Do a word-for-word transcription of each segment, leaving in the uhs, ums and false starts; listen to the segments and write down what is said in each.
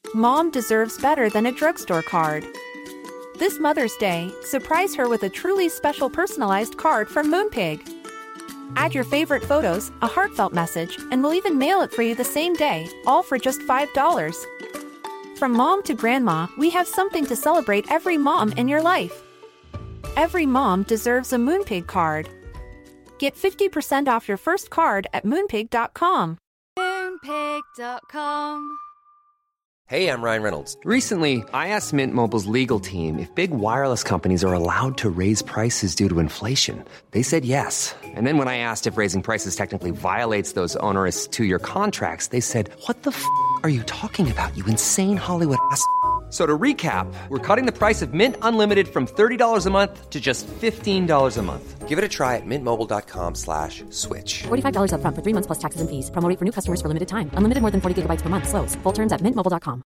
Mom deserves better than a drugstore card. This Mother's Day, surprise her with a truly special personalized card from Moonpig. Add your favorite photos, a heartfelt message, and we'll even mail it for you the same day, all for just five dollars. From mom to grandma, we have something to celebrate every mom in your life. Every mom deserves a Moonpig card. Get fifty percent off your first card at moonpig dot com. moonpig dot com. Hey, I'm Ryan Reynolds. Recently, I asked Mint Mobile's legal team if big wireless companies are allowed to raise prices due to inflation. They said yes. And then when I asked if raising prices technically violates those onerous two-year contracts, they said, "What the f*** are you talking about, you insane Hollywood ass f- So to recap, we're cutting the price of Mint Unlimited from thirty dollars a month to just fifteen dollars a month. Give it a try at mintmobile.com slash switch. forty-five dollars up front for three months plus taxes and fees. Promo rate for new customers for limited time. Unlimited more than forty gigabytes per month. Slows full terms at mint mobile dot com.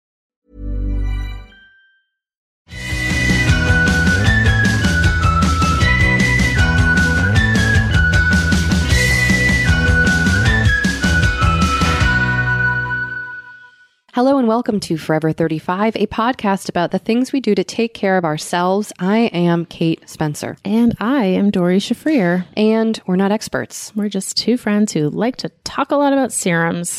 Hello and welcome to Forever thirty-five, a podcast about the things we do to take care of ourselves. I am Kate Spencer. And I am Dory Shafrir. And we're not experts. We're just two friends who like to talk a lot about serums.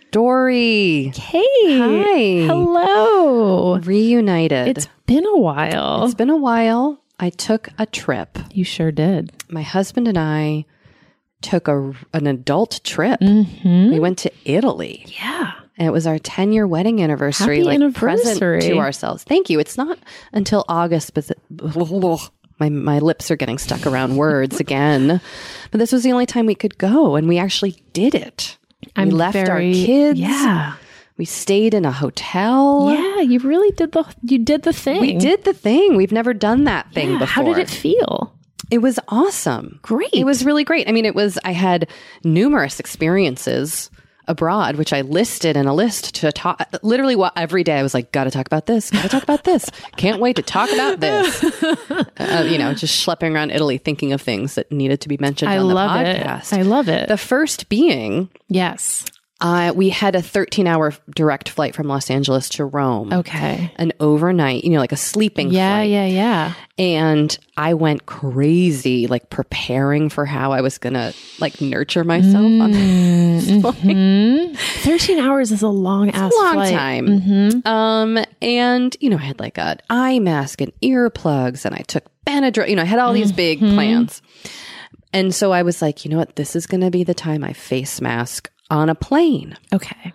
Dory. Kate. Hi. Hello. Reunited. It's been a while. It's been a while. I took a trip. You sure did. My husband and I took a, an adult trip. Mm-hmm. We went to Italy. Yeah. And it was our ten-year wedding anniversary, Happy like anniversary. present to ourselves. Thank you. It's not until August, but the, my my lips are getting stuck around words again. But this was the only time we could go, and we actually did it. I'm we left very, our kids. Yeah. We stayed in a hotel. Yeah, you really did the you did the thing. We did the thing. We've never done that thing yeah, before. How did it feel? It was awesome. Great. It was really great. I mean, it was, I had numerous experiences abroad, which I listed in a list to talk. Literally, what every day I was like, got to talk about this, got to talk about this. Can't wait to talk about this. uh, you know, just schlepping around Italy, thinking of things that needed to be mentioned I on the love podcast. it. I love it. The first being, yes, uh, we had a thirteen hour direct flight from Los Angeles to Rome. Okay, an overnight, you know, like a sleeping yeah, flight. Yeah, yeah, yeah. And I went crazy, like preparing for how I was going to like nurture myself mm, on this flight. Mm-hmm. thirteen hours is a long ass long flight. time. Mm-hmm. Um, and, you know, I had like an eye mask and earplugs, and I took Benadryl. You know, I had all these big mm-hmm. plans. And so I was like, you know what? This is going to be the time I face mask on a plane. Okay.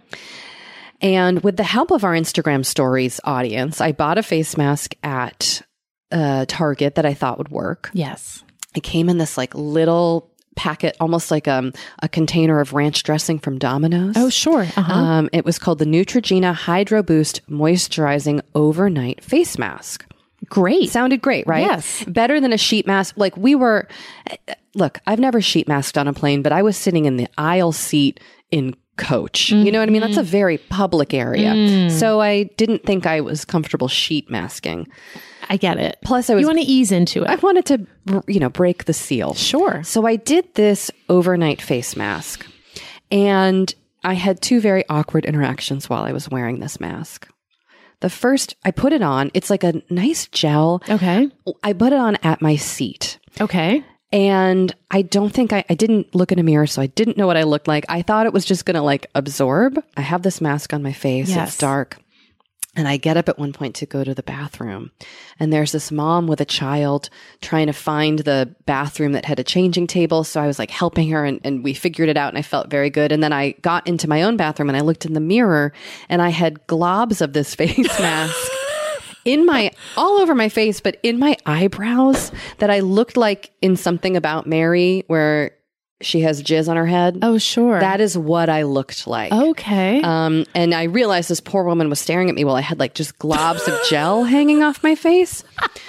And with the help of our Instagram stories audience, I bought a face mask at uh, Target that I thought would work. Yes. It came in this like little packet, almost like um, a container of ranch dressing from Domino's. Oh, sure. Uh-huh. Um, it was called the Neutrogena Hydro Boost Moisturizing Overnight Face Mask. Great. Sounded great, right? Yes. Better than a sheet mask. Like we were, look, I've never sheet masked on a plane, but I was sitting in the aisle seat in coach. Mm-hmm. You know what I mean? That's a very public area. Mm. So I didn't think I was comfortable sheet masking. I get it. Plus, I was. You want to ease into it. I wanted to, you know, break the seal. Sure. So I did this overnight face mask, and I had two very awkward interactions while I was wearing this mask. The first, I put it on. It's like a nice gel. Okay. I put it on at my seat. Okay. And I don't think I, I didn't look in a mirror, so I didn't know what I looked like. I thought it was just going to like absorb. I have this mask on my face. Yes. It's dark. And I get up at one point to go to the bathroom. And there's this mom with a child trying to find the bathroom that had a changing table. So I was like helping her, and, and we figured it out, and I felt very good. And then I got into my own bathroom and I looked in the mirror, and I had globs of this face mask in my, all over my face, but in my eyebrows that I looked like in Something About Mary, where she has jizz on her head. Oh, sure. That is what I looked like. Okay. Um, and I realized this poor woman was staring at me while I had like just globs of gel hanging off my face.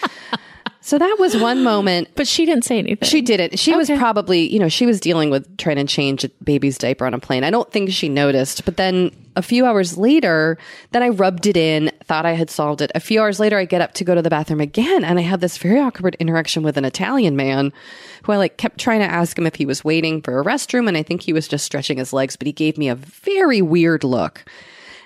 So that was one moment. But she didn't say anything. She didn't. She okay. was probably, you know, she was dealing with trying to change a baby's diaper on a plane. I don't think she noticed. But then a few hours later, then I rubbed it in, thought I had solved it. A few hours later, I get up to go to the bathroom again, and I have this very awkward interaction with an Italian man who I like kept trying to ask him if he was waiting for a restroom. And I think he was just stretching his legs, but he gave me a very weird look.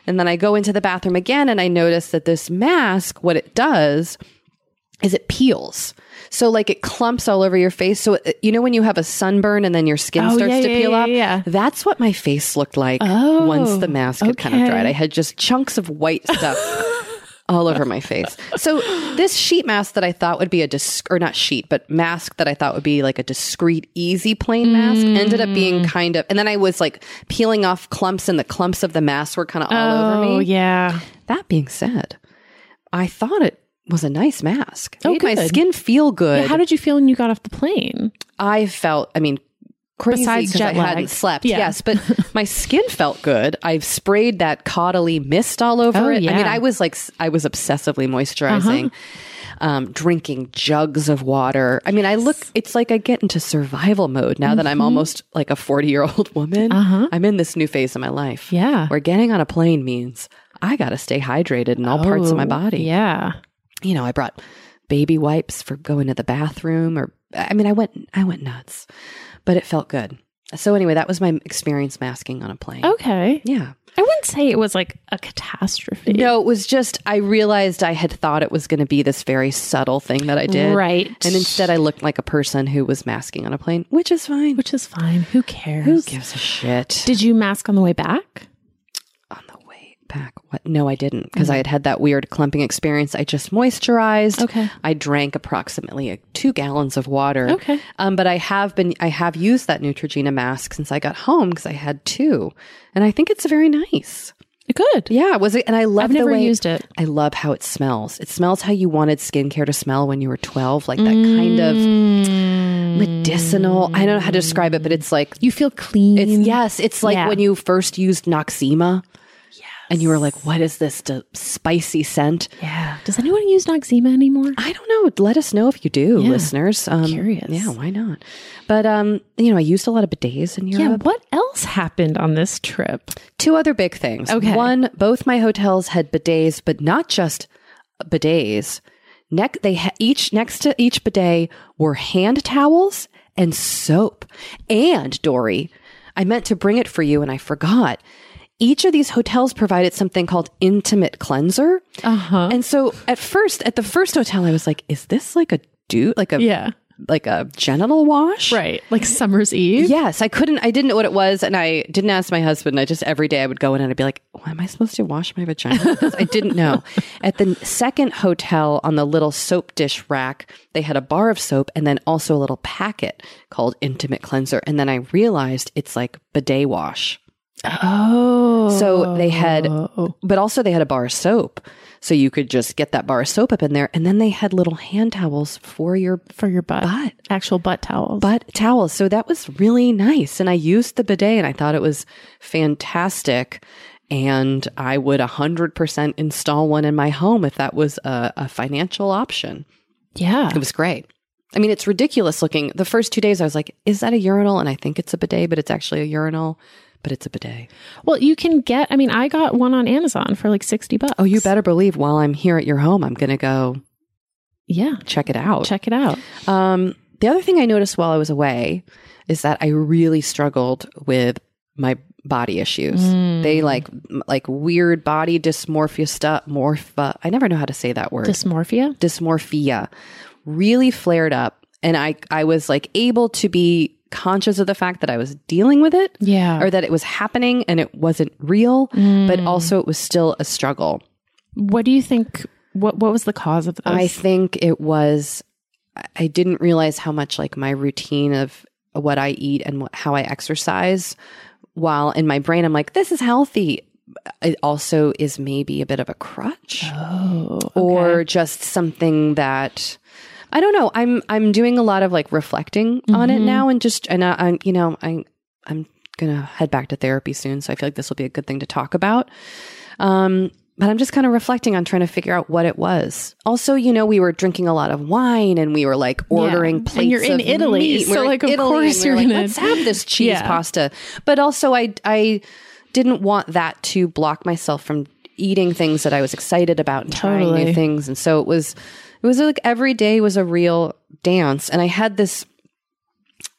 And then I go into the bathroom again and I notice that this mask, what it does is it peels. So like it clumps all over your face. So it, you know when you have a sunburn and then your skin Oh, starts yeah, to yeah, peel yeah, up? yeah. That's what my face looked like Oh, once the mask had kind of okay. dried. I had just chunks of white stuff all over my face. So this sheet mask that I thought would be a dis- or not sheet, but mask that I thought would be like a discreet, easy plain mask ended up being kind of, and then I was like peeling off clumps and the clumps of the mask were kind of all over Oh, me. yeah. That being said, I thought it was a nice mask. It Oh, made my good. skin feel good. Yeah, how did you feel when you got off the plane? I felt, I mean, crazy Besides because I jet lag. hadn't slept. Yeah. Yes, but my skin felt good. I've sprayed that caudally mist all over Oh, it. I mean, yeah. I was like, s- I was obsessively moisturizing, Uh-huh. um, drinking jugs of water. I mean, I look, it's like I get into survival mode now that I'm almost like a forty year old woman. Mm-hmm. Uh-huh. I'm in this new phase of my life. Yeah. Where getting on a plane means I got to stay hydrated in all parts of my Oh, body. Yeah. You know, I brought baby wipes for going to the bathroom, or I mean, I went, I went nuts, but it felt good. So anyway, that was my experience masking on a plane. Okay. Yeah. I wouldn't say it was like a catastrophe. No, it was just, I realized I had thought it was going to be this very subtle thing that I did. Right. And instead I looked like a person who was masking on a plane, which is fine. Which is fine. Who cares? Who gives a shit? Did you mask on the way back? On the way back. What? No, I didn't, because I had had that weird clumping experience. I just moisturized. Okay. I drank approximately a, two gallons of water. Okay. Um, but I have been, I have used that Neutrogena mask since I got home because I had two, and I think it's very nice. Good. Yeah, was it? And I love I've the never way used it. I love how it smells. It smells how you wanted skincare to smell when you were twelve, like that kind of medicinal. I don't know how to describe it, but it's like You feel clean. it's yes, it's like Yeah. when you first used Noxzema. And you were like, what is this d- spicy scent? Yeah. Does anyone use Noxzema anymore? I don't know. Let us know if you do, Yeah. listeners. Um, Curious. Yeah, why not? But, um, you know, I used a lot of bidets in Yeah. Europe. What else happened on this trip? Two other big things. Okay. One, both my hotels had bidets, but not just bidets. Neck, they ha- each next to each bidet were hand towels and soap. And Dory, I meant to bring it for you and I forgot. Each of these hotels provided something called Intimate Cleanser. Uh-huh. And so at first, at the first hotel, I was like, is this like a dude, like a, Yeah. like a genital wash? Right. Like Summer's Eve? Yes. I couldn't, I didn't know what it was. And I didn't ask my husband. I just, every day I would go in and I'd be like, why am I supposed to wash my vagina? Because I didn't know. At the second hotel on the little soap dish rack, they had a bar of soap and then also a little packet called Intimate Cleanser. And then I realized it's like bidet wash. Oh. So they had, but also they had a bar of soap. So you could just get that bar of soap up in there. And then they had little hand towels for your For your butt. butt. Actual butt towels. butt towels. So that was really nice. And I used the bidet and I thought it was fantastic. And I would one hundred percent install one in my home if that was a, a financial option. Yeah. It was great. I mean, it's ridiculous looking. The first two days I was like, is that a urinal? And I think it's a bidet, but it's actually a urinal. But it's a bidet. Well, you can get, I mean, I got one on Amazon for like sixty bucks. Oh, you better believe while I'm here at your home, I'm going to go Yeah. check it out. Check it out. Um, the other thing I noticed while I was away is that I really struggled with my body issues. They like, like weird body dysmorphia stuff, morpha. I never know how to say that word. Dysmorphia? Dysmorphia really flared up. And I, I was like able to be conscious of the fact that I was dealing with it. Yeah. Or that it was happening and it wasn't real, but also it was still a struggle. What do you think? What What was the cause of this? I think it was, I didn't realize how much like my routine of what I eat and what, how I exercise, while in my brain, I'm like, this is healthy. It also is maybe a bit of a crutch oh, okay. or just something that, I don't know. I'm, I'm doing a lot of like reflecting on it now and just, and I, I'm, you know, I, I'm going to head back to therapy soon. So I feel like this will be a good thing to talk about. Um, But I'm just kind of reflecting on trying to figure out what it was. Also, you know, we were drinking a lot of wine and we were like ordering Yeah. plates And you're in of Italy, meat. so, We're in like, of Italy, course and we were you're like, gonna- let's have this cheese Yeah. pasta. But also I, I didn't want that to block myself from eating things that I was excited about and trying Totally. new things. And so it was, it was like every day was a real dance. And I had this,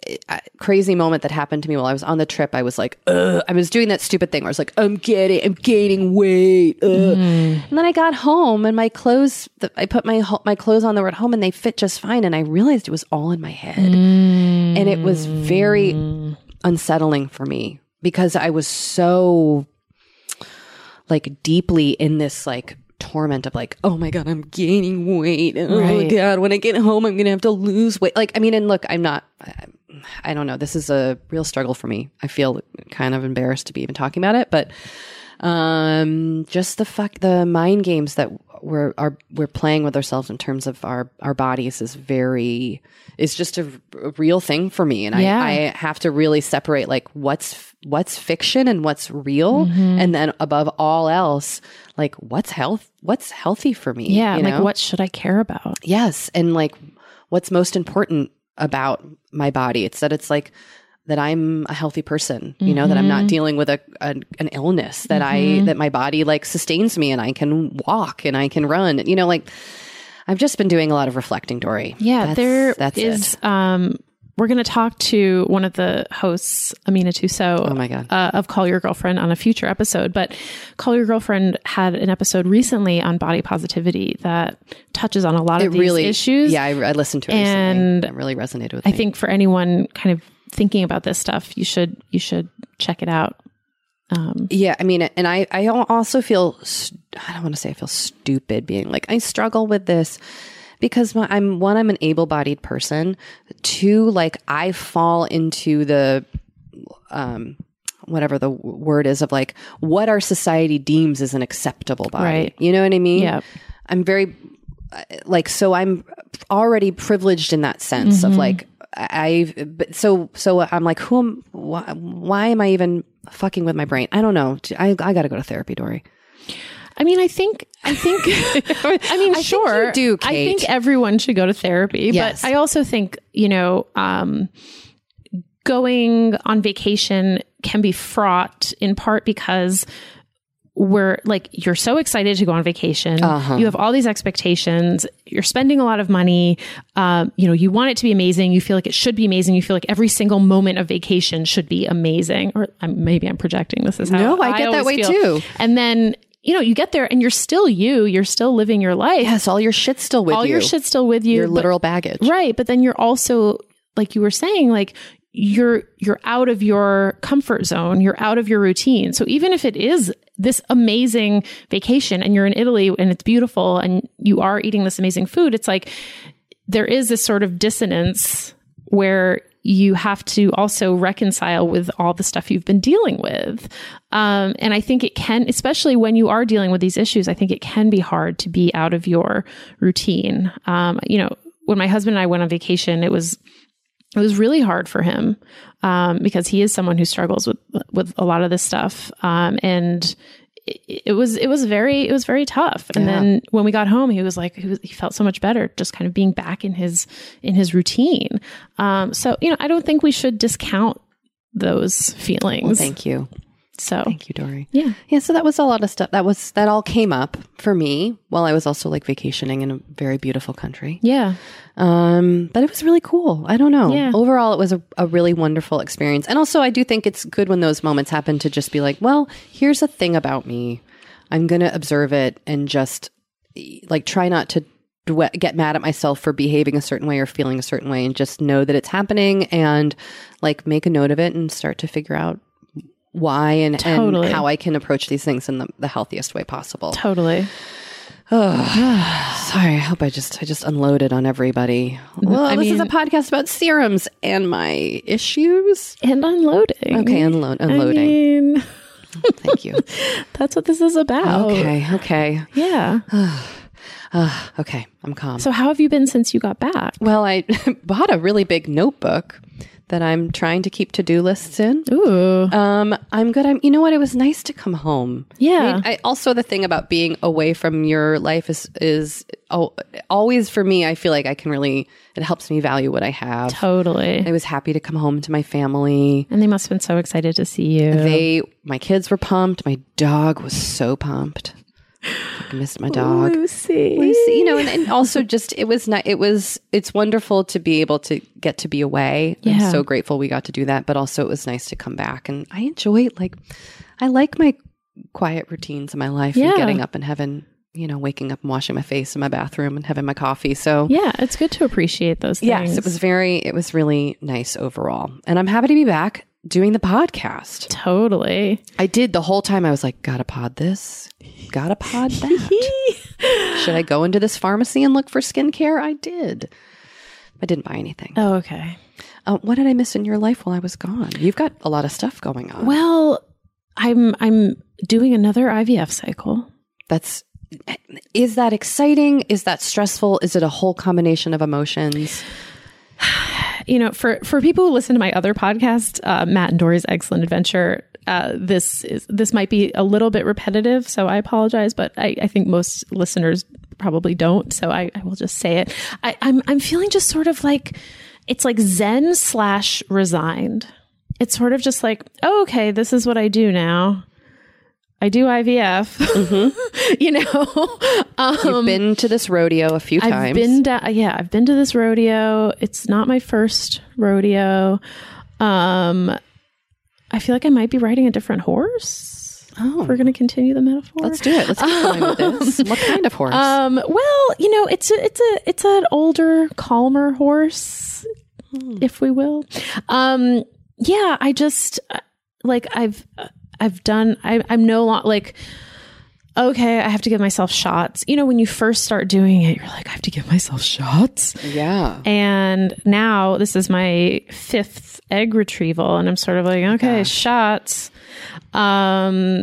I, crazy moment that happened to me while I was on the trip. I was like, Ugh. I was doing that stupid thing where I was like, I'm getting, I'm gaining weight. Ugh. Mm. And then I got home and my clothes, the, I put my my clothes on that were at home and they fit just fine. And I realized it was all in my head. Mm. And it was very unsettling for me because I was so like deeply in this like torment of like, oh my God, I'm gaining weight. Oh right. God, when I get home, I'm going to have to lose weight. Like, I mean, and look, I'm not, I, I don't know. This is a real struggle for me. I feel kind of embarrassed to be even talking about it, but um, just the fuck, the mind games that we're, are, we're playing with ourselves in terms of our, our bodies is very, is just a, a real thing for me. And yeah. I, I have to really separate like what's, what's fiction and what's real. Mm-hmm. And then above all else, like what's health, what's healthy for me. Yeah. You like know? What should I care about? Yes. And like what's most important about my body. It's that it's like that I'm a healthy person, you mm-hmm. know, that I'm not dealing with a, a an illness, that mm-hmm. I, that my body like sustains me and I can walk and I can run, you know, like I've just been doing a lot of reflecting, Dory. Yeah. That's, there that's is, it. um, we're going to talk to one of the hosts, Amina Tuso, oh my God. Uh, of Call Your Girlfriend on a future episode. But Call Your Girlfriend had an episode recently on body positivity that touches on a lot it of these really, issues. Yeah, I, I listened to it and recently. It really resonated with I me. I think for anyone kind of thinking about this stuff, you should you should check it out. Um, yeah, I mean, and I, I also feel, I don't want to say I feel stupid being like, I struggle with this. Because my, I'm one, I'm an able-bodied person. Two, like I fall into the, um, whatever the word is of like what our society deems as an acceptable body. Right. You know what I mean? Yeah. I'm very like, so I'm already privileged in that sense mm-hmm. of like, I, but so, so I'm like, who am, why, why am I even fucking with my brain? I don't know. I, I got to go to therapy, Dory. I mean, I think, I think, I mean, I sure. Think you do, Kate. I think everyone should go to therapy, yes. but I also think, you know, um, going on vacation can be fraught in part because we're like, you're so excited to go on vacation. Uh-huh. You have all these expectations. You're spending a lot of money. Um, you know, you want it to be amazing. You feel like it should be amazing. You feel like every single moment of vacation should be amazing. Or um, maybe I'm projecting. This is how no, I, I get that way feel. too. And then, you know, you get there and you're still you, you're still living your life. Yes. All your shit's still with all you. All your shit's still with you. Your but, literal baggage. Right. But then you're also, like you were saying, like you're, you're out of your comfort zone. You're out of your routine. So even if it is this amazing vacation and you're in Italy and it's beautiful and you are eating this amazing food, it's like there is this sort of dissonance where you have to also reconcile with all the stuff you've been dealing with. Um, and I think it can, especially when you are dealing with these issues, I think it can be hard to be out of your routine. Um, you know, when my husband and I went on vacation, it was, it was really hard for him, um, because he is someone who struggles with, with a lot of this stuff. Um, and it, it was, it was very, it was very tough. And yeah. then when we got home, he was like, he, was, he felt so much better just kind of being back in his, in his routine. Um, so, you know, I don't think we should discount those feelings. Well, thank you. So thank you, Dory. Yeah. Yeah. So that was a lot of stuff. That was, that all came up for me while I was also like vacationing in a very beautiful country. Yeah. Um, but it was really cool. I don't know. Yeah. Overall, it was a, a really wonderful experience. And also I do think it's good when those moments happen to just be like, well, here's a thing about me. I'm going to observe it and just like try not to dwe- get mad at myself for behaving a certain way or feeling a certain way and just know that it's happening and like make a note of it and start to figure out why and, totally. and how I can approach these things in the, the healthiest way possible. Totally. Oh, sorry. I hope I just I just unloaded on everybody. Well, I this mean, is a podcast about serums and my issues and unloading. Okay, unlo- unloading. I mean, thank you. That's what this is about. Okay. Okay. Yeah. uh, okay. I'm calm. So, how have you been since you got back? Well, I bought a really big notebook that I'm trying to keep to-do lists in. Ooh. Um, I'm good. I'm, you know what? It was nice to come home. Yeah. I mean, I, also, the thing about being away from your life is, is oh, always for me, I feel like I can really, it helps me value what I have. Totally. I was happy to come home to my family. And they must have been so excited to see you. They, my kids were pumped. My dog was so pumped. I missed my dog. Lucy. Lucy, you know, and, and also just, it was not, it was, it's wonderful to be able to get to be away. Yeah. I'm so grateful we got to do that, but also it was nice to come back. And I enjoy, like, I like my quiet routines in my life Yeah. and getting up and having, you know, waking up and washing my face in my bathroom and having my coffee. So Yeah, it's good to appreciate those things. yes, it was very, it was really nice overall. And I'm happy to be back doing the podcast. Totally. I did the whole time. I was like, gotta pod this, gotta pod that. Should I go into this pharmacy and look for skincare? I did. I didn't buy anything. Oh, okay. Uh, what did I miss in your life while I was gone? You've got a lot of stuff going on. Well, I'm I'm doing another I V F cycle. That's, is that exciting? Is that stressful? Is it a whole combination of emotions? You know, for, for people who listen to my other podcast, uh, Matt and Dory's Excellent Adventure, uh, this is this might be a little bit repetitive, so I apologize, but I, I think most listeners probably don't, so I, I will just say it. I, I'm I'm feeling just sort of like, it's like zen slash resigned. It's sort of just like, oh, okay, this is what I do now. I do I V F, mm-hmm. you know. Um, You've been to this rodeo a few I've times. been da- yeah, I've been to this rodeo. It's not my first rodeo. Um, I feel like I might be riding a different horse. Oh. If we're going to continue the metaphor. Let's do it. Let's keep going with this. What kind of horse? Um, well, you know, it's a, it's a it's an older, calmer horse, Hmm. if we will. Um, yeah, I just uh, like I've I've done. I, I'm no longer like. Okay, I have to give myself shots. You know, when you first start doing it, you're like, I have to give myself shots. Yeah. And now this is my fifth egg retrieval, and I'm sort of like, okay, Gosh. shots. Um,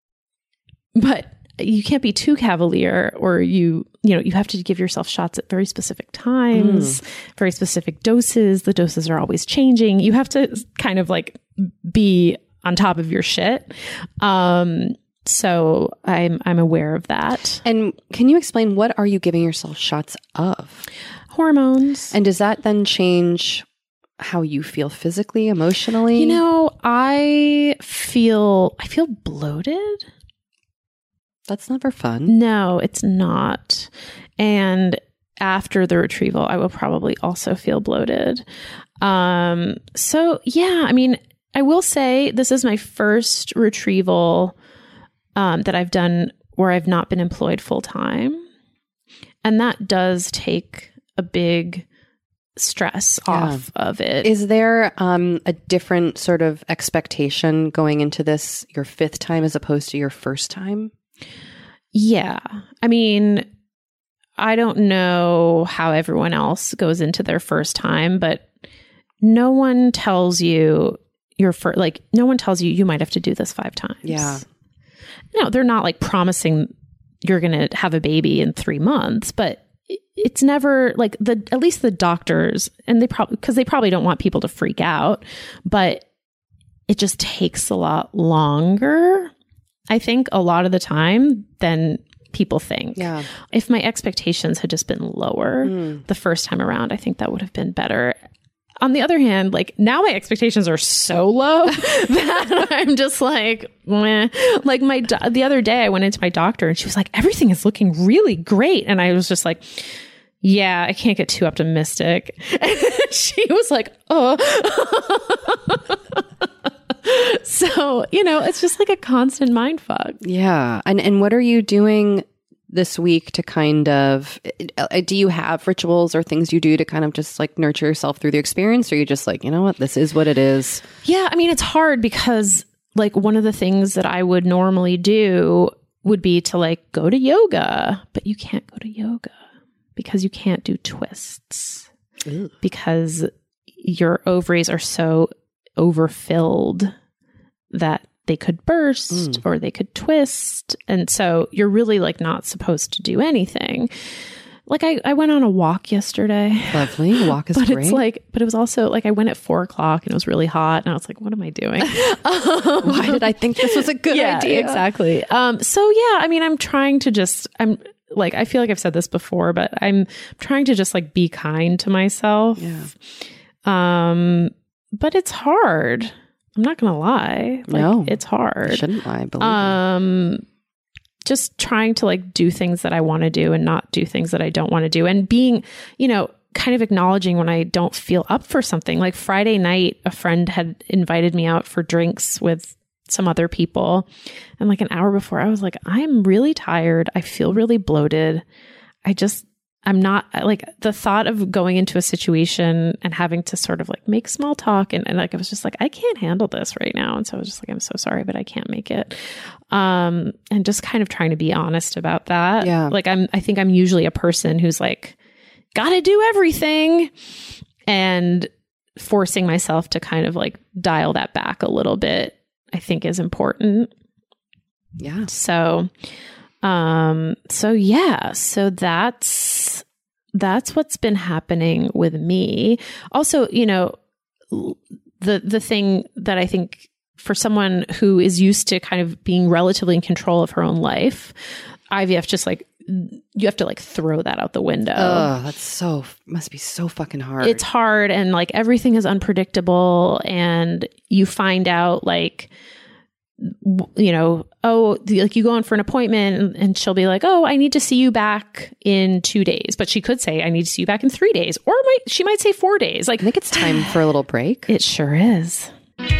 but you can't be too cavalier, or you, you know, you have to give yourself shots at very specific times, mm. very specific doses. The doses are always changing. You have to kind of like be on top of your shit. Um, So I'm I'm aware of that. And can you explain, what are you giving yourself shots of? Hormones. And does that then change how you feel physically, emotionally? You know, I feel I feel bloated. That's never fun. No, it's not. And after the retrieval, I will probably also feel bloated. Um, so yeah, I mean, I will say this is my first retrieval Um, that I've done where I've not been employed full time. And that does take a big stress yeah. off of it. Is there um, a different sort of expectation going into this, your fifth time as opposed to your first time? Yeah. I mean, I don't know how everyone else goes into their first time, but no one tells you your first, like, no one tells you you might have to do this five times. Yeah. No, they're not like promising you're going to have a baby in three months, but it's never like the, at least the doctors, and they probably, because they probably don't want people to freak out, but it just takes a lot longer, I think, a lot of the time than people think. Yeah. If my expectations had just been lower mm. the first time around, I think that would have been better. On the other hand, like, now my expectations are so low that I'm just like, meh. Like my, do- the other day I went into my doctor and she was like, everything is looking really great. And I was just like, yeah, I can't get too optimistic. And she was like, oh. So, you know, it's just like a constant mind fuck. Yeah. And, and what are you doing this week to kind of, do you have rituals or things you do to kind of just like nurture yourself through the experience? Or are you just like, you know what, this is what it is? Yeah. I mean, it's hard because like one of the things that I would normally do would be to like go to yoga, but you can't go to yoga because you can't do twists. Ew. Because your ovaries are so overfilled that they could burst mm. or they could twist. And so you're really like not supposed to do anything. Like I, I went on a walk yesterday. Lovely. Walk is but great. It's like, but it was also like I went at four o'clock and it was really hot. And I was like, what am I doing? um, Why did I think this was a good yeah, idea? Exactly. Um, so yeah, I mean, I'm trying to just, I'm like, I feel like I've said this before, but I'm trying to just like be kind to myself. Yeah. Um, but it's hard. I'm not going to lie. Like, no, it's hard. I shouldn't lie. Believe um, me. just trying to like do things that I want to do and not do things that I don't want to do. And being, you know, kind of acknowledging when I don't feel up for something. Like Friday night, a friend had invited me out for drinks with some other people. And like an hour before, I was like, I'm really tired. I feel really bloated. I just, I'm not like the thought of going into a situation and having to sort of like make small talk. And, and like, I was just like, I can't handle this right now. And so I was just like, I'm so sorry, but I can't make it. Um, and just kind of trying to be honest about that. Yeah. Like I'm, I think I'm usually a person who's like, gotta do everything, and forcing myself to kind of like dial that back a little bit, I think is important. Yeah. So, um, so yeah, so that's, that's what's been happening with me. Also, you know, the, the thing that I think for someone who is used to kind of being relatively in control of her own life, I V F just like, you have to like throw that out the window. Oh, that's so, must be so fucking hard. It's hard. And like everything is unpredictable, and you find out like, you know, oh, like you go in for an appointment and, and she'll be like, oh, I need to see you back in two days. But she could say, I need to see you back in three days. Or might, she might say four days. Like, I think it's time for a little break. It sure is.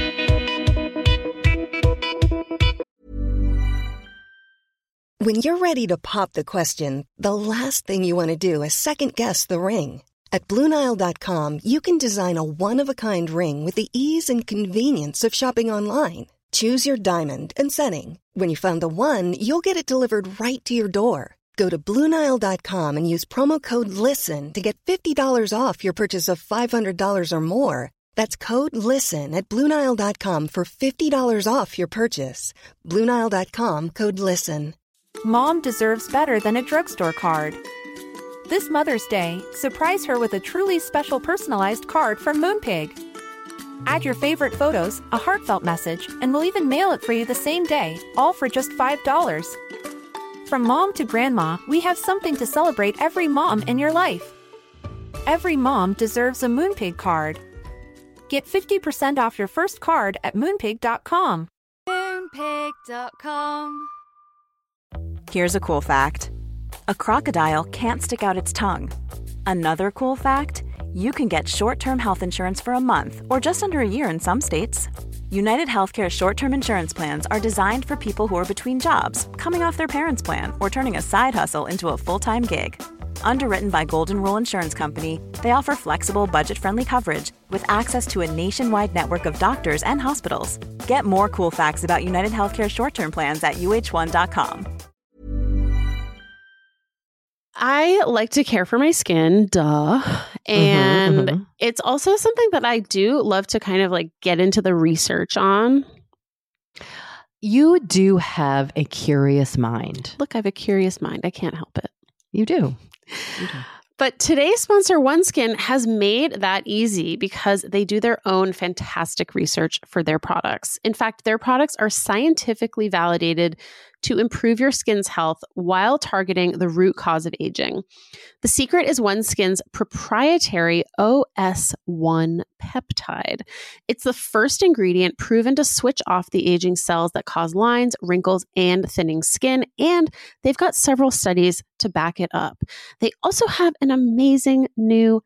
When you're ready to pop the question, the last thing you want to do is second guess the ring. At Blue Nile dot com, you can design a one-of-a-kind ring with the ease and convenience of shopping online. Choose your diamond and setting. When you find the one, you'll get it delivered right to your door. Go to Blue Nile dot com and use promo code LISTEN to get fifty dollars off your purchase of five hundred dollars or more. That's code LISTEN at Blue Nile dot com for fifty dollars off your purchase. Blue Nile dot com, code LISTEN. Mom deserves better than a drugstore card. This Mother's Day, surprise her with a truly special personalized card from Moonpig. Add your favorite photos, a heartfelt message, and we'll even mail it for you the same day, all for just five dollars. From mom to grandma, we have something to celebrate every mom in your life. Every mom deserves a Moonpig card. Get fifty percent off your first card at moonpig dot com. Moonpig dot com. Here's a cool fact. A crocodile can't stick out its tongue. Another cool fact, you can get short-term health insurance for a month or just under a year in some states. United Healthcare short-term insurance plans are designed for people who are between jobs, coming off their parents' plan, or turning a side hustle into a full-time gig. Underwritten by Golden Rule Insurance Company, they offer flexible, budget-friendly coverage with access to a nationwide network of doctors and hospitals. Get more cool facts about United Healthcare short-term plans at U H one dot com. I like to care for my skin, duh. And Mm-hmm, mm-hmm. it's also something that I do love to kind of like get into the research on. You do have a curious mind. Look, I have a curious mind. I can't help it. You do. You do. But today's sponsor, OneSkin, has made that easy because they do their own fantastic research for their products. In fact, their products are scientifically validated to improve your skin's health while targeting the root cause of aging. The secret is OneSkin's proprietary O S one peptide. It's the first ingredient proven to switch off the aging cells that cause lines, wrinkles, and thinning skin, and they've got several studies to back it up. They also have an amazing new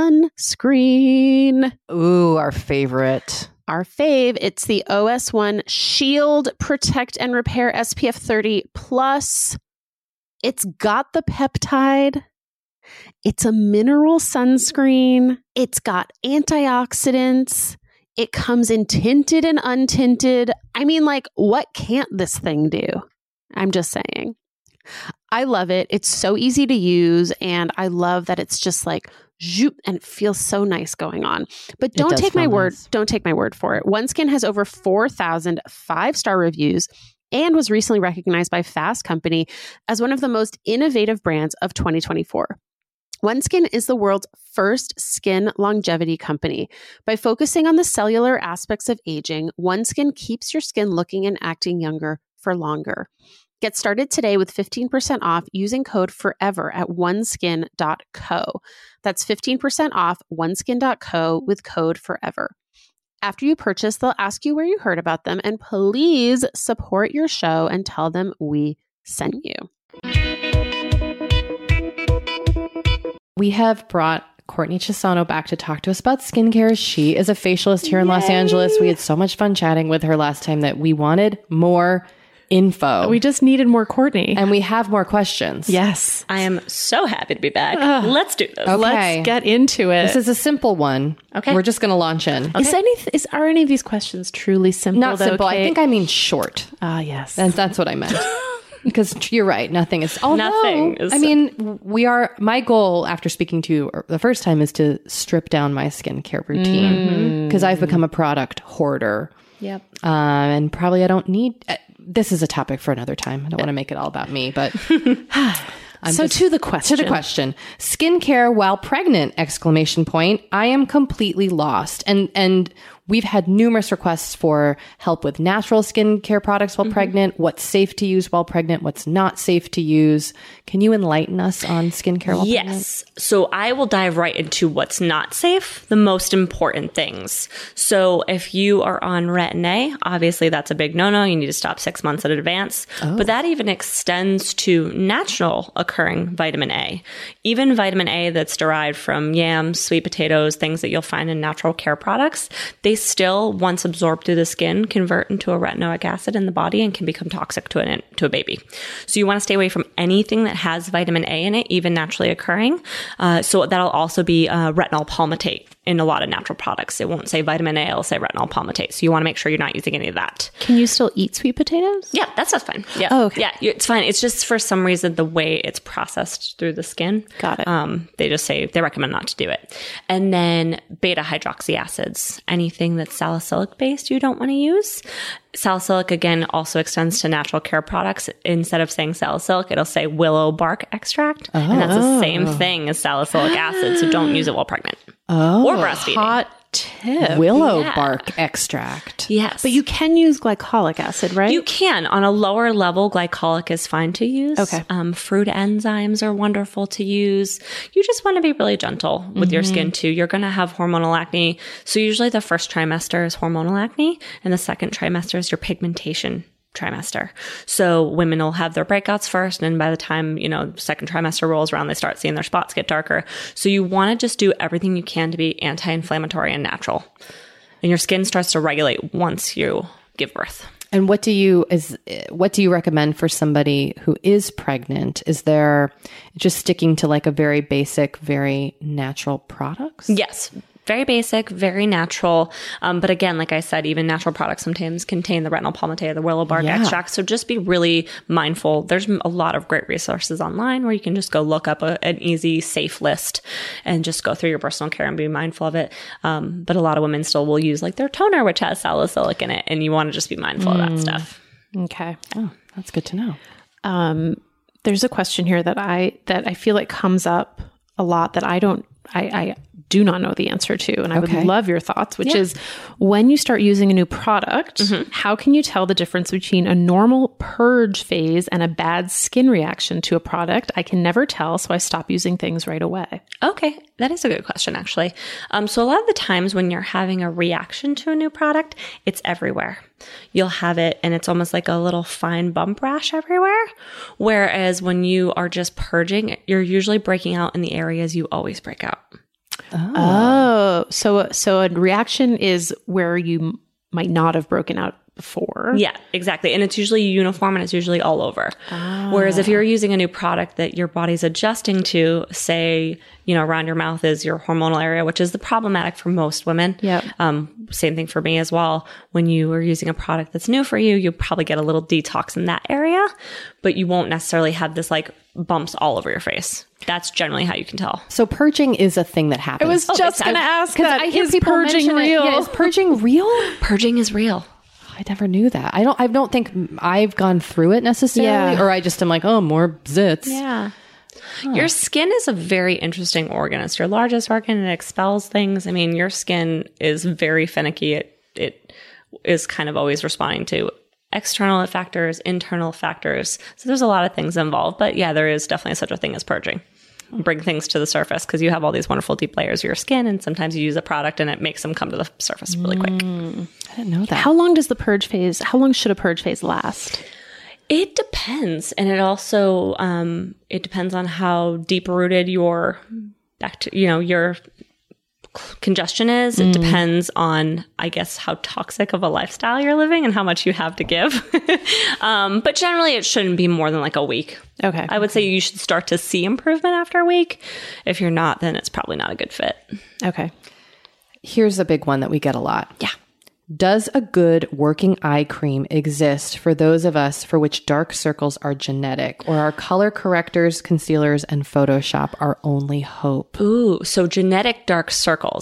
sunscreen. Ooh, our favorite. Our fave, it's the O S one Shield Protect and Repair S P F thirty plus. It's got the peptide. It's a mineral sunscreen. It's got antioxidants. It comes in tinted and untinted. I mean, like, what can't this thing do? I'm just saying. I love it. It's so easy to use, and I love that it's just like zoop, and it feels so nice going on. But don't take my word. Nice. Don't take my word for it. OneSkin has over four thousand five-star reviews and was recently recognized by Fast Company as one of the most innovative brands of twenty twenty-four. OneSkin is the world's first skin longevity company. By focusing on the cellular aspects of aging, OneSkin keeps your skin looking and acting younger for longer. Get started today with fifteen percent off using code FOREVER at oneskin dot co. That's fifteen percent off oneskin dot co with code FOREVER. After you purchase, they'll ask you where you heard about them, and please support your show and tell them we sent you. We have brought Courtney Chisano back to talk to us about skincare. She is a facialist here in Yay. Los Angeles. We had so much fun chatting with her last time that we wanted more info. We just needed more Courtney. And we have more questions. Yes. I am so happy to be back. Uh, Let's do this. Okay. Let's get into it. This is a simple one. Okay. We're just going to launch in. Okay. Is any is are any of these questions truly simple? Not though, simple. Kate? I think I mean short. Ah, yes. And that's what I meant. Because you're right. Nothing is. Although, Nothing is. I mean, we are. My goal after speaking to you the first time is to strip down my skincare routine because mm-hmm. I've become a product hoarder. Yep. Um, and probably I don't need. Uh, this is a topic for another time. I don't want to make it all about me, but. I'm so just, to the question. To the question. Skincare while pregnant, exclamation point. I am completely lost. And and we've had numerous requests for help with natural skincare products while mm-hmm. pregnant, what's safe to use while pregnant, what's not safe to use. Can you enlighten us on skincare while yes. pregnant? Yes. So I will dive right into what's not safe, the most important things. So if you are on Retin-A, obviously that's a big no-no. You need to stop six months in advance. Oh. But that even extends to natural occurring vitamin A. Even vitamin A that's derived from yams, sweet potatoes, things that you'll find in natural care products, they still, once absorbed through the skin, convert into a retinoic acid in the body and can become toxic to an to a baby. So you want to stay away from anything that has vitamin A in it, even naturally occurring. Uh, so that'll also be uh, retinol palmitate in a lot of natural products. It won't say vitamin A, it'll say retinol palmitate. So you want to make sure you're not using any of that. Can you still eat sweet potatoes? Yeah, that's just fine. Yeah. Oh, okay. Yeah, it's fine. It's just for some reason the way it's processed through the skin. Got it. Um, they just say they recommend not to do it. And then beta hydroxy acids, anything that's salicylic based, you don't want to use. Salicylic, again, also extends to natural care products. Instead of saying salicylic, it'll say willow bark extract. Oh. And that's the same thing as salicylic acid. So don't use it while pregnant. Oh, or breastfeeding. Hot tip. Willow yeah. bark extract. Yes. But you can use glycolic acid, right? You can. On a lower level, glycolic is fine to use. Okay. Um, fruit enzymes are wonderful to use. You just want to be really gentle with mm-hmm. your skin too. You're going to have hormonal acne. So usually the first trimester is hormonal acne and the second trimester is your pigmentation trimester. So women will have their breakouts first, and then by the time, you know, second trimester rolls around, they start seeing their spots get darker. So you want to just do everything you can to be anti-inflammatory and natural. And your skin starts to regulate once you give birth. And what do you is what do you recommend for somebody who is pregnant? Is there just sticking to like a very basic, very natural products? Yes. Very basic, very natural. Um, but again, like I said, even natural products sometimes contain the retinol palmitate or the willow bark yeah. extract. So just be really mindful. There's a lot of great resources online where you can just go look up a, an easy, safe list and just go through your personal care and be mindful of it. Um, but a lot of women still will use like their toner, which has salicylic in it. And you want to just be mindful mm. of that stuff. Okay. Oh, that's good to know. Um, there's a question here that I, that I feel like comes up a lot that I don't, I, I do not know the answer to. And I okay. would love your thoughts, which yeah. is when you start using a new product, mm-hmm. how can you tell the difference between a normal purge phase and a bad skin reaction to a product? I can never tell, so I stop using things right away. Okay. That is a good question, actually. Um, so a lot of the times when you're having a reaction to a new product, it's everywhere. You'll have it and it's almost like a little fine bump rash everywhere. Whereas when you are just purging, you're usually breaking out in the areas you always break out. Oh, oh so so a reaction is where you m- might not have broken out before. Yeah, exactly. And it's usually uniform and it's usually all over. Ah. Whereas if you're using a new product that your body's adjusting to, say, you know, around your mouth is your hormonal area, which is the problematic for most women. Yeah. Um, same thing for me as well. When you are using a product that's new for you, you'll probably get a little detox in that area, but you won't necessarily have this like bumps all over your face. That's generally how you can tell. So purging is a thing that happens. I was just oh, going to ask that. I hear is people purging real? Yeah, is purging real? Purging is real. I never knew that. I don't. I don't think I've gone through it necessarily, yeah. or I just am like, oh, more zits. Yeah. Huh. Your skin is a very interesting organ. It's your largest organ. It expels things. I mean, your skin is very finicky. It it is kind of always responding to external factors, internal factors. So there's a lot of things involved. But yeah, there is definitely such a thing as purging. Bring things to the surface because you have all these wonderful deep layers of your skin, and sometimes you use a product and it makes them come to the surface really quick. Mm, I didn't know that. How long does the purge phase, how long should a purge phase last? It depends. And it also, um, it depends on how deep rooted your back to, you know, your congestion is. Mm. It depends on, I guess, how toxic of a lifestyle you're living and how much you have to give. um, but generally it shouldn't be more than like a week. Okay. I would say you should start to see improvement after a week. If you're not, then it's probably not a good fit. Okay. Here's a big one that we get a lot. Yeah. Does a good working eye cream exist for those of us for which dark circles are genetic, or are color correctors, concealers, and Photoshop our only hope? Ooh, so genetic dark circles,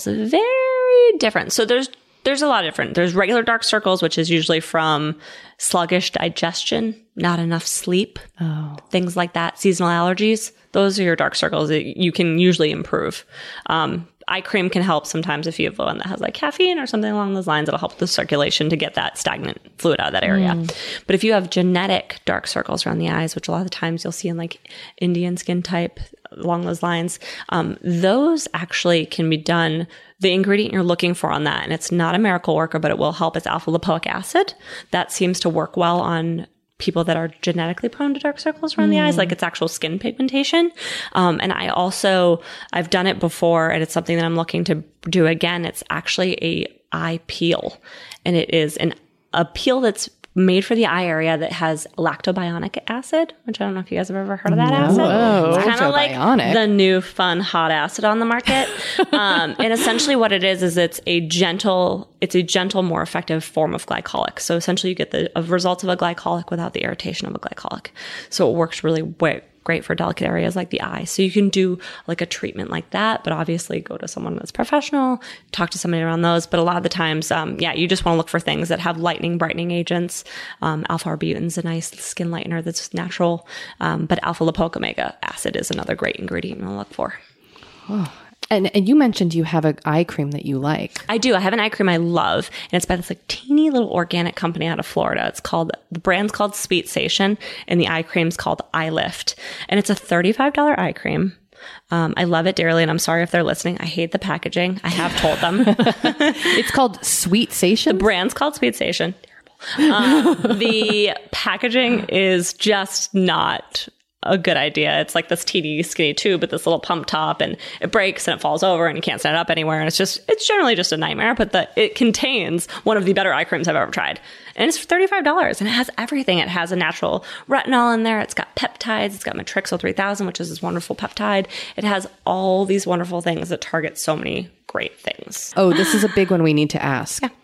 very different. So there's there's a lot of different. There's regular dark circles, which is usually from sluggish digestion, not enough sleep, oh. things like that, seasonal allergies. Those are your dark circles that you can usually improve. Um, eye cream can help sometimes if you have one that has like caffeine or something along those lines. It'll help with the circulation to get that stagnant fluid out of that area. Mm. But if you have genetic dark circles around the eyes, which a lot of the times you'll see in like Indian skin type along those lines, um, those actually can be done. The ingredient you're looking for on that, and it's not a miracle worker, but it will help, it's alpha lipoic acid. That seems to work well on people that are genetically prone to dark circles around mm. the eyes, like it's actual skin pigmentation. Um, and I also, I've done it before, and it's something that I'm looking to do again. It's actually a eye peel, and it is an a peel that's made for the eye area that has lactobionic acid, which I don't know if you guys have ever heard of that no. acid. Oh, it's kind of like the new fun hot acid on the market. um, and essentially what it is, is it's a gentle, it's a gentle, more effective form of glycolic. So essentially you get the uh, results of a glycolic without the irritation of a glycolic. So it works really way, great for delicate areas like the eye. So you can do like a treatment like that, but obviously go to someone that's professional, talk to somebody around those. But a lot of the times, um, yeah, you just want to look for things that have lightening, brightening agents. Um, alpha-arbutin's a nice skin lightener that's natural. Um, but alpha-lipoic omega acid is another great ingredient to look for. Oh. And and you mentioned you have an eye cream that you like. I do. I have an eye cream I love, and it's by this like teeny little organic company out of Florida. It's called, the brand's called Sweet Sation, and the eye cream's called Eye Lift. And it's a thirty-five dollars eye cream. Um, I love it dearly, and I'm sorry if they're listening. I hate the packaging. I have told them. It's called Sweet Sation? The brand's called Sweet Station. Terrible. Um, the packaging is just not a good idea. It's like this teeny skinny tube with this little pump top, and it breaks and it falls over and you can't stand it up anywhere. And it's just, it's generally just a nightmare, but the, it contains one of the better eye creams I've ever tried. And it's thirty-five dollars, and it has everything. It has a natural retinol in there. It's got peptides. It's got Matrixyl three thousand, which is this wonderful peptide. It has all these wonderful things that target so many great things. Oh, this is a big one we need to ask. Yeah.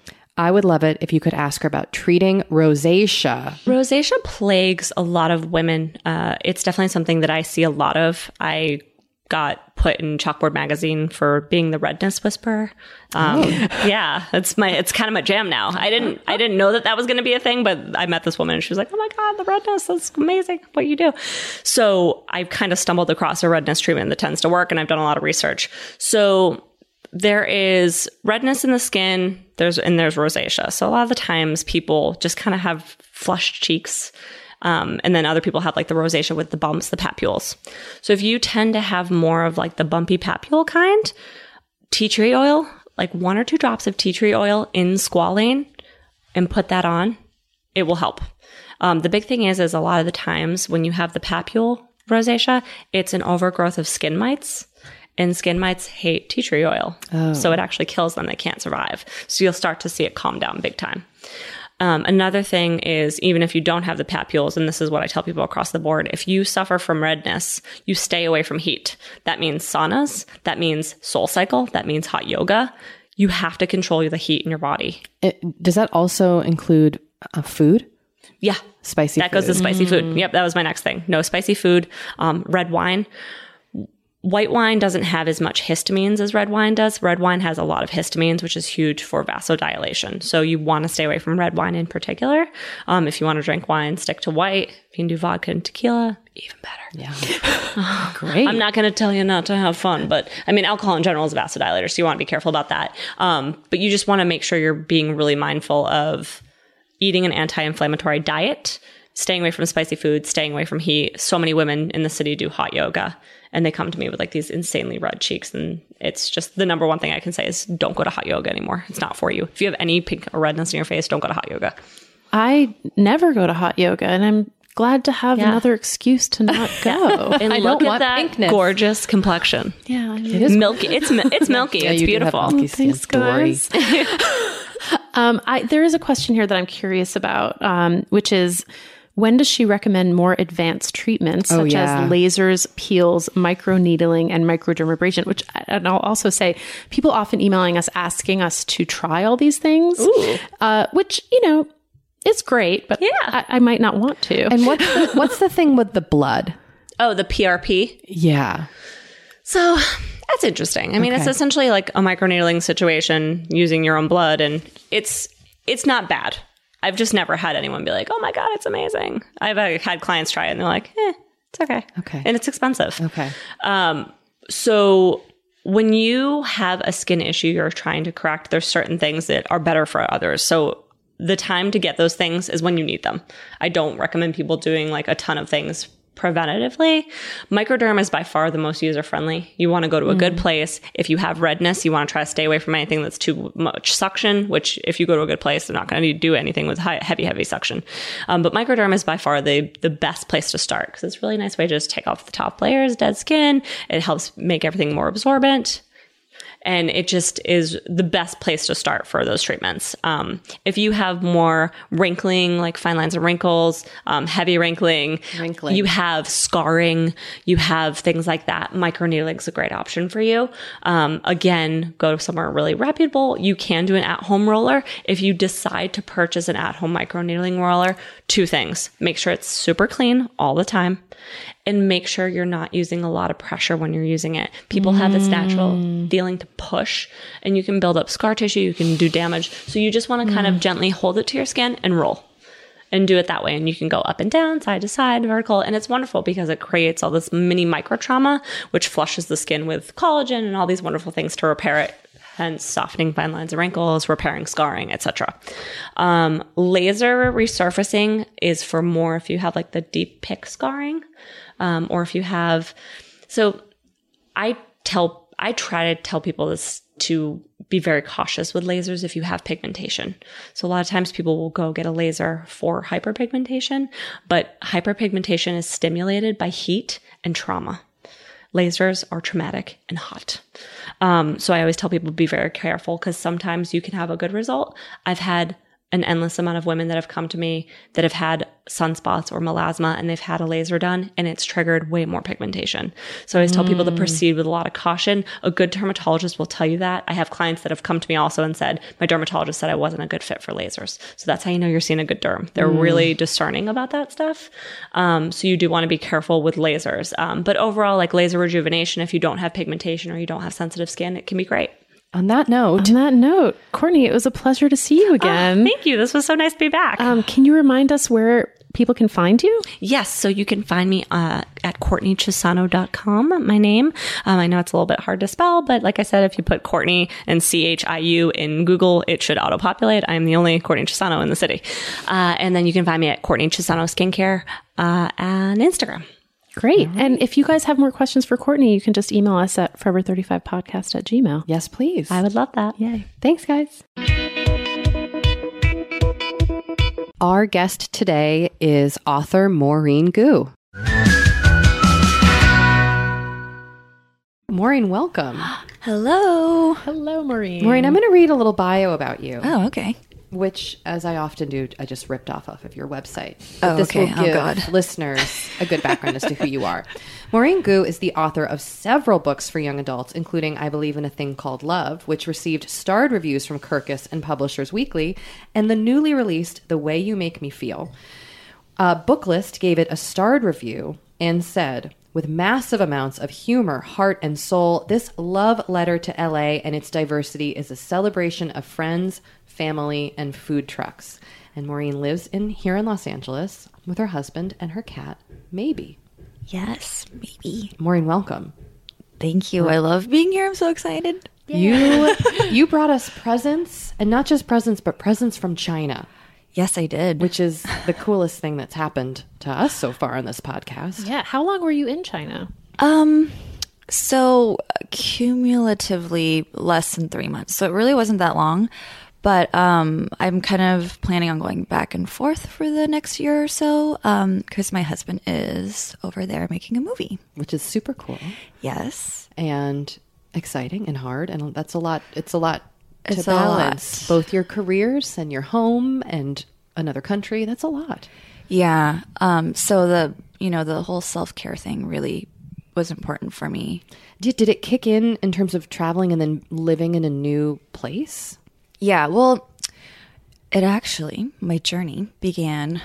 I would love it if you could ask her about treating rosacea. Rosacea plagues a lot of women. Uh, it's definitely something that I see a lot of. I got put in Chalkboard magazine for being the redness whisperer. Um, oh. Yeah, it's my, it's kind of my jam now. I didn't, I didn't know that that was going to be a thing, but I met this woman and she was like, "Oh my God, the redness, that's amazing what you do." So I've kind of stumbled across a redness treatment that tends to work, and I've done a lot of research. So there is redness in the skin, there's and there's rosacea. So a lot of the times people just kind of have flushed cheeks. Um, and then other people have like the rosacea with the bumps, the papules. So if you tend to have more of like the bumpy papule kind, tea tree oil, like one or two drops of tea tree oil in squalane, and put that on, it will help. Um, the big thing is, is a lot of the times when you have the papule rosacea, it's an overgrowth of skin mites. And skin mites hate tea tree oil. Oh. So it actually kills them. They can't survive. So you'll start to see it calm down big time. Um, another thing is, even if you don't have the papules, and this is what I tell people across the board, if you suffer from redness, you stay away from heat. That means saunas. That means Soul Cycle. That means hot yoga. You have to control the heat in your body. It, does that also include uh, food? Yeah. Spicy that food. goes to spicy mm. food. Yep, that was my next thing. No spicy food. Um, red wine. White wine doesn't have as much histamines as red wine does. Red wine has a lot of histamines, which is huge for vasodilation. So you want to stay away from red wine in particular. Um, if you want to drink wine, stick to white. If you can do vodka and tequila, even better. Yeah. Great. I'm not going to tell you not to have fun, but I mean, alcohol in general is a vasodilator, so you want to be careful about that. Um, but you just want to make sure you're being really mindful of eating an anti-inflammatory diet, staying away from spicy food, staying away from heat. So many women in the city do hot yoga, and they come to me with like these insanely red cheeks. And it's just the number one thing I can say is don't go to hot yoga anymore. It's not for you. If you have any pink or redness in your face, don't go to hot yoga. I never go to hot yoga, and I'm glad to have Yeah. another excuse to not go. And I look don't at want that pinkness. gorgeous complexion. Yeah, I mean, It is Milky. It's mi- it's milky. Yeah, it's you do have beautiful. milky skin. Thanks, Dory. guys. um, I, there is a question here that I'm curious about, um, which is, when does she recommend more advanced treatments, Oh, such yeah. as lasers, peels, microneedling, and microdermabrasion? Which, and I'll also say, people often emailing us asking us to try all these things, uh, which, you know, it's great, but Yeah. I, I might not want to. And what's the, what's the thing with the blood? Oh, the P R P. Yeah. So that's interesting. I mean, it's Okay. essentially like a microneedling situation using your own blood, and it's it's not bad. I've just never had anyone be like, "Oh my god, it's amazing." I've uh, had clients try it, and they're like, "Eh, it's okay." Okay. And it's expensive. Okay. Um, so when you have a skin issue you're trying to correct, there's certain things that are better for others. So the time to get those things is when you need them. I don't recommend people doing like a ton of things preventatively. Microderm is by far the most user-friendly. You want to go to a good place. If you have redness, you want to try to stay away from anything that's too much suction, which if you go to a good place, they're not going to do anything with high, heavy, heavy suction. Um, but microderm is by far the, the best place to start because it's a really nice way to just take off the top layers, dead skin. It helps make everything more absorbent. And it just is the best place to start for those treatments. Um, if you have more wrinkling, like fine lines and wrinkles, um, heavy wrinkling, Wrinkling. you have scarring, you have things like that, microneedling is a great option for you. Um, again, go to somewhere really reputable. You can do an at-home roller. If you decide to purchase an at-home microneedling roller, two things. Make sure it's super clean all the time. And make sure you're not using a lot of pressure when you're using it. People have this natural feeling to push, and you can build up scar tissue, you can do damage. So you just want to kind of gently hold it to your skin and roll and do it that way. And you can go up and down, side to side, vertical. And it's wonderful because it creates all this mini micro trauma, which flushes the skin with collagen and all these wonderful things to repair it. Hence softening fine lines and wrinkles, repairing scarring, et cetera. Um, laser resurfacing is for more if you have like the deep pick scarring, um, or if you have. So I tell, I try to tell people this to be very cautious with lasers if you have pigmentation. So a lot of times people will go get a laser for hyperpigmentation, but hyperpigmentation is stimulated by heat and trauma. Lasers are traumatic and hot. Um, so I always tell people to be very careful because sometimes you can have a good result. I've had an endless amount of women that have come to me that have had sunspots or melasma and they've had a laser done and it's triggered way more pigmentation. So I always tell people to proceed with a lot of caution. A good dermatologist will tell you that. I have clients that have come to me also and said, my dermatologist said I wasn't a good fit for lasers. So that's how you know you're seeing a good derm. They're mm. really discerning about that stuff. Um, so you do want to be careful with lasers. Um, but overall, like laser rejuvenation, if you don't have pigmentation or you don't have sensitive skin, it can be great. On that note, On that note, Courtney, it was a pleasure to see you again. Oh, thank you. This was so nice to be back. Um, can you remind us where people can find you? Yes. So you can find me uh, at Courtney Chisano dot com, my name. Um, I know it's a little bit hard to spell, but like I said, if you put Courtney and C H I U in Google, it should auto-populate. I am the only Courtney Chisano in the city. Uh, and then you can find me at Courtney Chisano Skincare uh, on Instagram. Great. Right. And if you guys have more questions for Courtney, you can just email us at forever thirty-five podcast at gmail. Yes, please. I would love that. Yay. Thanks, guys. Our guest today is author Maureen Gu. Maureen, welcome. Hello. Hello, Maureen. Maureen, I'm going to read a little bio about you. Oh, okay. Which, as I often do, I just ripped off of your website. Oh, this okay. will give Oh, God. listeners a good background as to who you are. Maureen Gu is the author of several books for young adults, including I Believe in a Thing Called Love, which received starred reviews from Kirkus and Publishers Weekly, and the newly released The Way You Make Me Feel. Uh, Booklist gave it a starred review and said, with massive amounts of humor, heart, and soul, this love letter to L A and its diversity is a celebration of friends, family, and food trucks. And Maureen lives in here in Los Angeles with her husband and her cat, Maybe. Yes, maybe. Maureen, welcome. Thank you. I love being here. I'm so excited. You you brought us presents, and not just presents, but presents from China. Yes, I did. Which is the coolest thing that's happened to us so far on this podcast. Yeah. How long were you in China? Um, so cumulatively less than three months. So it really wasn't that long. But um, I'm kind of planning on going back and forth for the next year or so because my husband is over there making a movie. Which is super cool. Yes. And exciting and hard. And that's a lot. It's a lot to It's a balance. lot. Both your careers and your home and another country. That's a lot. Yeah. Um, so the, you know, the whole self-care thing really was important for me. Did, did it kick in in terms of traveling and then living in a new place? Yeah, well, it actually, my journey began,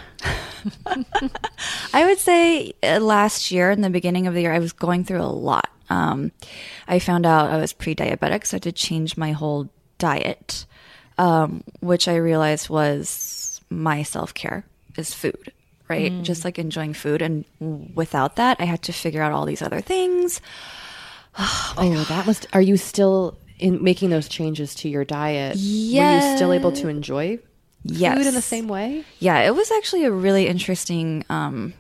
I would say uh, last year, in the beginning of the year, I was going through a lot. Um, I found out I was pre-diabetic, so I had to change my whole diet, um, which I realized was my self-care is food, right? Mm. Just like enjoying food. And without that, I had to figure out all these other things. Oh, oh that must, are you still... in making those changes to your diet, Yeah. were you still able to enjoy Yes. food in the same way? Yeah, it was actually a really interesting um,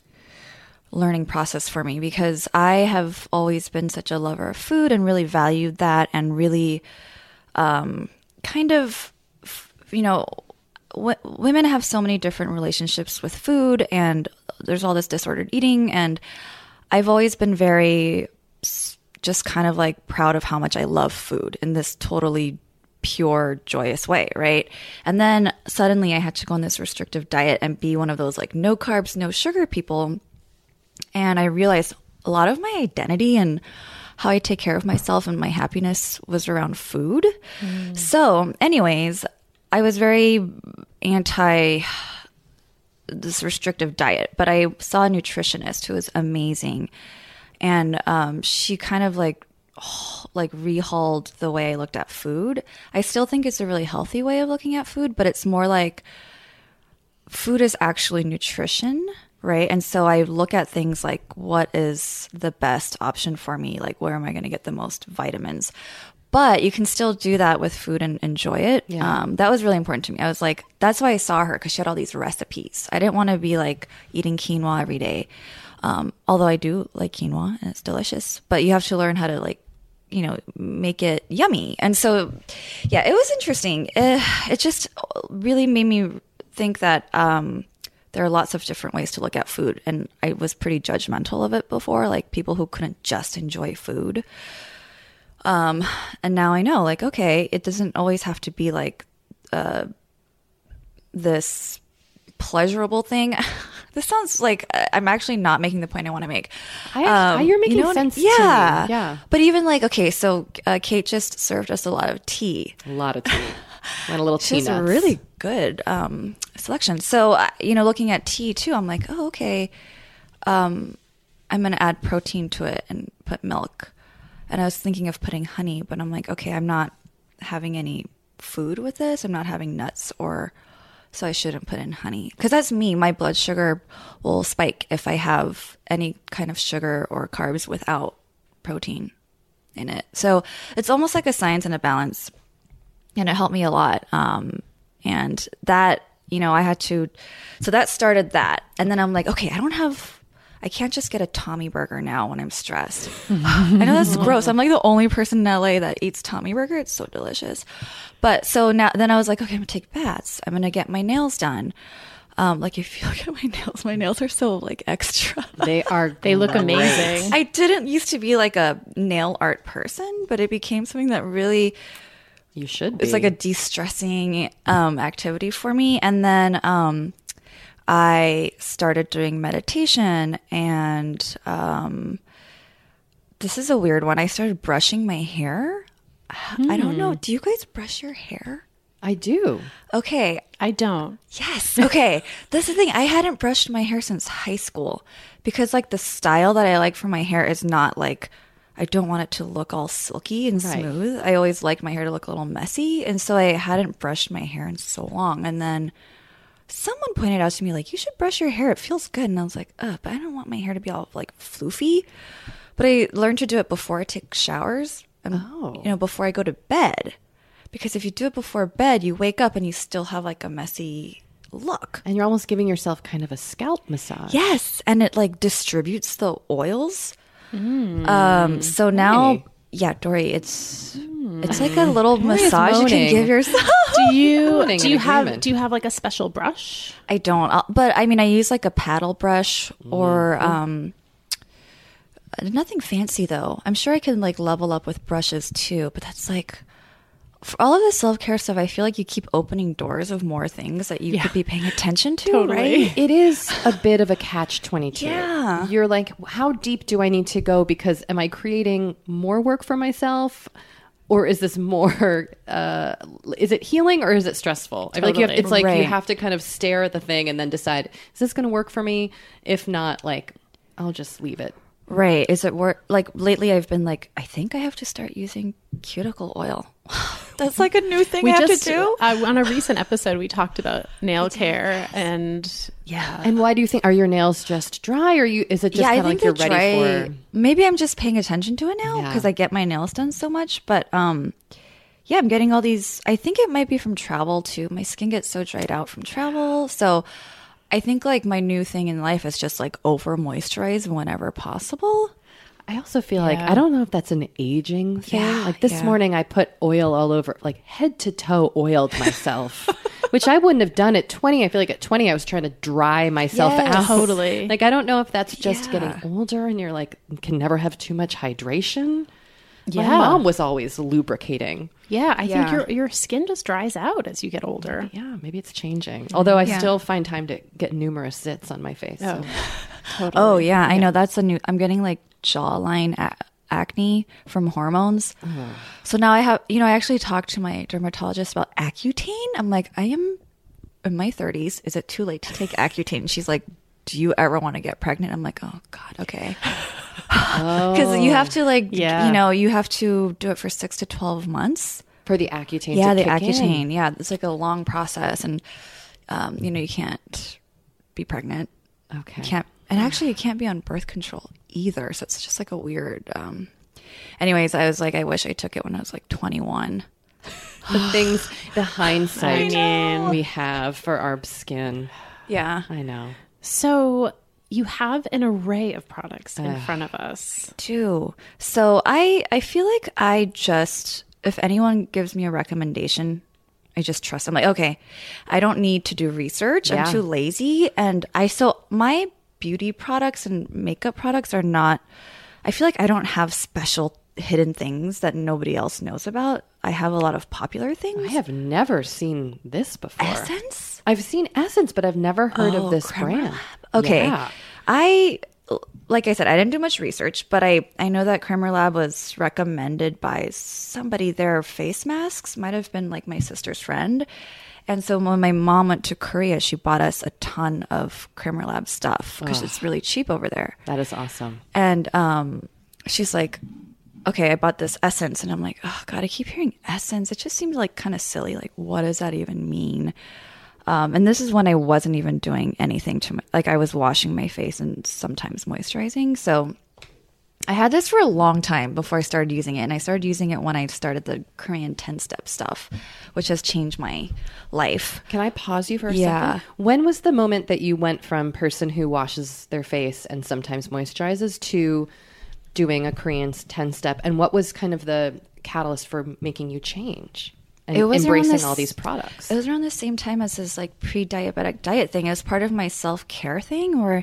learning process for me because I have always been such a lover of food and really valued that and really um, kind of, you know, w- women have so many different relationships with food and there's all this disordered eating. And I've always been very just kind of like proud of how much I love food in this totally pure, joyous way, right? And then suddenly I had to go on this restrictive diet and be one of those like no carbs, no sugar people. And I realized a lot of my identity and how I take care of myself and my happiness was around food. Mm. So anyways, I was very anti this restrictive diet, but I saw a nutritionist who was amazing. And um, she kind of like oh, like rehauled the way I looked at food. I still think it's a really healthy way of looking at food, but it's more like food is actually nutrition, right? And so I look at things like what is the best option for me? Like where am I going to get the most vitamins? But you can still do that with food and enjoy it. Yeah. Um, that was really important to me. I was like, that's why I saw her because she had all these recipes. I didn't want to be like eating quinoa every day. Um, although I do like quinoa and it's delicious, but you have to learn how to like, you know, make it yummy. And so, yeah, it was interesting. It, it just really made me think that um, there are lots of different ways to look at food. And I was pretty judgmental of it before, like people who couldn't just enjoy food. Um, and now I know, like, okay, it doesn't always have to be like uh, this pleasurable thing. This sounds like I'm actually not making the point I want to make. I, um, you're making you know, sense yeah. to me. Yeah. But even like, okay, so uh, Kate just served us a lot of tea. A lot of tea. And a little tea She's a nuts. really good um, selection. So, uh, you know, looking at tea too, I'm like, oh, okay. Um, I'm going to add protein to it and put milk. And I was thinking of putting honey, but I'm like, okay, I'm not having any food with this. I'm not having nuts or... So I shouldn't put in honey because that's me. My blood sugar will spike if I have any kind of sugar or carbs without protein in it. So it's almost like a science and a balance, and it helped me a lot. Um, and that, you know, I had to, so that started that. And then I'm like, okay, I don't have, I can't just get a Tommy burger now when I'm stressed. I know that's gross. I'm like the only person in L A that eats Tommy burger. It's so delicious. But so now, then I was like, okay, I'm gonna take baths. I'm gonna get my nails done. Um, like if you look at my nails, my nails are so like extra. They are. They look great. amazing. I didn't used to be like a nail art person, but it became something that really, You should be. it's like a de-stressing um, activity for me. And then um, I started doing meditation, and um, this is a weird one. I started brushing my hair. I don't know. Do you guys brush your hair? I do. Okay. I don't. Yes. Okay. That's the thing. I hadn't brushed my hair since high school because like the style that I like for my hair is not like, I don't want it to look all silky and Right. smooth. I always like my hair to look a little messy. And so I hadn't brushed my hair in so long. And then someone pointed out to me, like, you should brush your hair. It feels good. And I was like, uh, but I don't want my hair to be all like floofy. But I learned to do it before I take showers. And, Oh. you know, before I go to bed. Because if you do it before bed, you wake up and you still have like a messy look. And you're almost giving yourself kind of a scalp massage. Yes. And it like distributes the oils. Mm. Um, so now, Hey. yeah, Dory, it's It's like a little massage you can give yourself. Do you Moaning do in you have agreement. do you have like a special brush? I don't, I'll, but I mean, I use like a paddle brush or um, nothing fancy though. I'm sure I can like level up with brushes too, but that's like for all of the self care stuff. I feel like you keep opening doors of more things that you Yeah. could be paying attention to, Totally. right? It is a bit of a catch twenty-two. Yeah. You're like, how deep do I need to go? Because am I creating more work for myself? Or is this more, uh, is it healing or is it stressful? I feel like you have, Totally. it's like you Right. have to kind of stare at the thing and then decide, is this going to work for me? If not, like, I'll just leave it. Right. Is it work? Like lately I've been like, I think I have to start using cuticle oil. That's like a new thing I have to do. Uh, on a recent episode, we talked about nail care and Yeah. And why do you think, are your nails just dry or you, is it just yeah, kind I of like think you're they're ready dry. for? Maybe I'm just paying attention to it now Yeah. because I get my nails done so much. But um, yeah, I'm getting all these. I think it might be from travel too. My skin gets so dried out from travel. So I think like my new thing in life is just like over moisturize whenever possible. I also feel like, Yeah. I don't know if that's an aging thing. Yeah, like this yeah. morning, I put oil all over, like head to toe oiled myself, which I wouldn't have done at twenty. I feel like at twenty, I was trying to dry myself Yes. out. Totally. Like, I don't know if that's just Yeah. getting older and you're like, can never have too much hydration. My Yeah. mom was always lubricating. yeah, I Yeah. think your your skin just dries out as you get older. Yeah, maybe it's changing. Although I Yeah. still find time to get numerous zits on my face. so. Oh yeah, I know that's a new. I'm getting like jawline a- acne from hormones. So now I have, you know, I actually talked to my dermatologist about Accutane. I'm like, I am in my thirties. Is it too late to take Accutane? And she's like, do you ever want to get pregnant? I'm like, oh God, okay. Because you have to like, Yeah. you know, you have to do it for six to twelve months. For the Accutane Yeah, to the kick in. Accutane. Yeah, it's like a long process, and um, you know, you can't be pregnant. Okay. You can't, and actually, you can't be on birth control either. So it's just like a weird. Um, anyways, I was like, I wish I took it when I was like twenty-one. The things, the hindsight I know. we have for our skin. Yeah, I know. So you have an array of products in front of us. too. So I, I feel like I just, if anyone gives me a recommendation, I just trust. I'm like, okay, I don't need to do research. Yeah. I'm too lazy, and I so my beauty products and makeup products are not. I feel like I don't have special hidden things that nobody else knows about. I have a lot of popular things. I have never seen this before. Essence? I've seen Essence, but I've never heard Oh, of this Creme brand. Lab. Okay. Yeah. I, like I said, I didn't do much research, but I, I know that Creme Lab was recommended by somebody. Their face masks might have been like my sister's friend. And so when my mom went to Korea, she bought us a ton of Creme Lab stuff because it's really cheap over there. That is awesome. And um, she's like, okay, I bought this Essence. And I'm like, oh, God, I keep hearing Essence. It just seems like kind of silly. Like, what does that even mean? Um, and this is when I wasn't even doing anything to my, like I was washing my face and sometimes moisturizing. So I had this for a long time before I started using it. And I started using it when I started the Korean ten-step stuff, which has changed my life. Can I pause you for a Yeah. second? When was the moment that you went from person who washes their face and sometimes moisturizes to doing a Korean ten-step? And what was kind of the catalyst for making you change and It was around embracing this- all these products? It was around the same time as this like pre-diabetic diet thing. It was part of my self-care thing where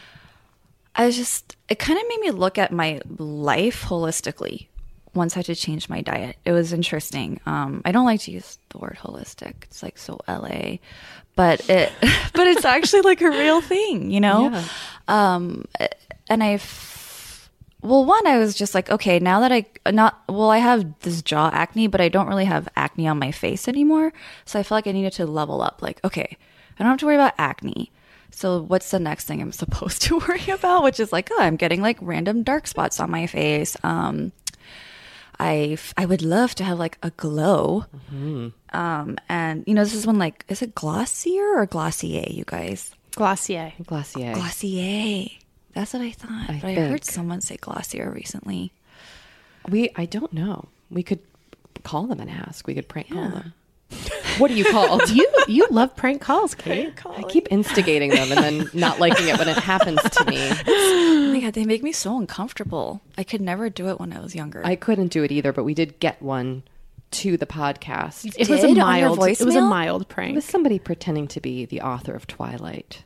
I was just, it kind of made me look at my life holistically once I had to change my diet. It was interesting. Um, I don't like to use the word holistic. It's like so L A, but it, but it's actually like a real thing, you know? Yeah. Um, and I've, well, one, I was just like, okay, now that I not, well, I have this jaw acne, but I don't really have acne on my face anymore. So I felt like I needed to level up. Like, okay, I don't have to worry about acne. So what's the next thing I'm supposed to worry about? Which is like, oh, I'm getting like random dark spots on my face. Um, I, I would love to have like a glow. Mm-hmm. Um, and you know, this is when like, is it Glossier or Glossier, you guys? Glossier. Glossier. Glossier. That's what I thought. I but I heard think. someone say Glossier recently. We, I don't know. We could call them and ask. We could prank call them. What are you called? You you love prank calls, Kate. I keep instigating them and then not liking it when it happens to me. Oh my God, they make me so uncomfortable. I could never do it when I was younger. I couldn't do it either, but we did get one to the podcast. It was a did on your mild. It was a voicemail? mild It prank. was somebody pretending to be the author of Twilight.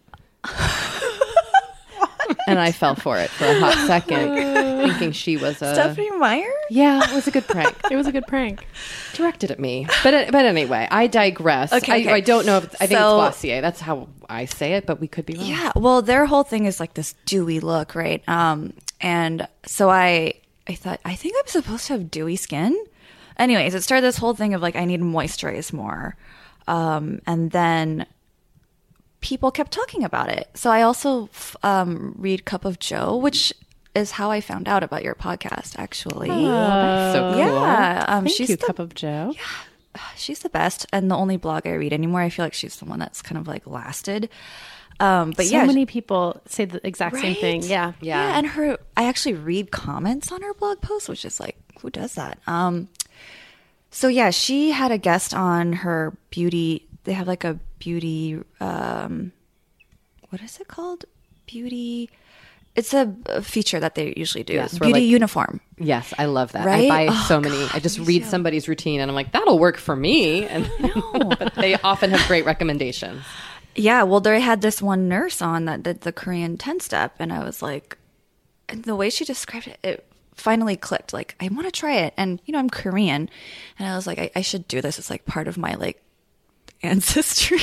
And I fell for it for a hot second, thinking she was a... Stephanie Meyer? Yeah, it was a good prank. It was a good prank. Directed at me. But but anyway, I digress. Okay, I, okay. I don't know if... I think So- it's Glossier. That's how I say it, but we could be wrong. Yeah. Well, their whole thing is like this dewy look, right? Um, and so I, I thought, I think I'm supposed to have dewy skin. Anyways, it started this whole thing of like, I need to moisturize more. Um, and then people kept talking about it. So I also f- um, read Cup of Joe, which is how I found out about your podcast, actually. Oh, that's so cool. Yeah. Um, Thank she's you, the Cup of Joe. she's the best and the only blog I read anymore. I feel like she's the one that's kind of like lasted. Um, but so yeah, many people say the exact same right? thing. Yeah. yeah, And her, I actually read comments on her blog post, which is like, who does that? Um, so yeah, she had a guest on her beauty. They have like a beauty. Um, what is it called? Beauty. It's a, a feature that they usually do. Yes, we're beauty like- uniform. Yes, I love that. Right? I buy Oh, so many. God, I just me read too. somebody's routine and I'm like, that'll work for me. And but they often have great recommendations. Yeah, well, they had this one nurse on that did the Korean ten step, and I was like, and the way she described it, it finally clicked. Like, I want to try it, and you know, I'm Korean, and I was like, I, I should do this. It's like part of my like ancestry.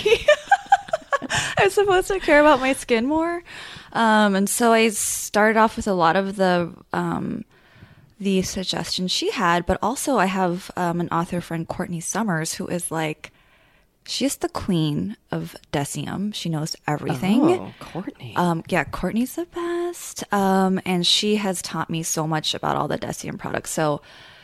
I'm supposed to care about my skin more, um, and so I started off with a lot of the um, the suggestions she had, but also I have um, an author friend, Courtney Summers, who is like. She's the queen of Decium. She knows everything. Oh, Courtney. Um, yeah, Courtney's the best. Um, and she has taught me so much about all the Decium products. So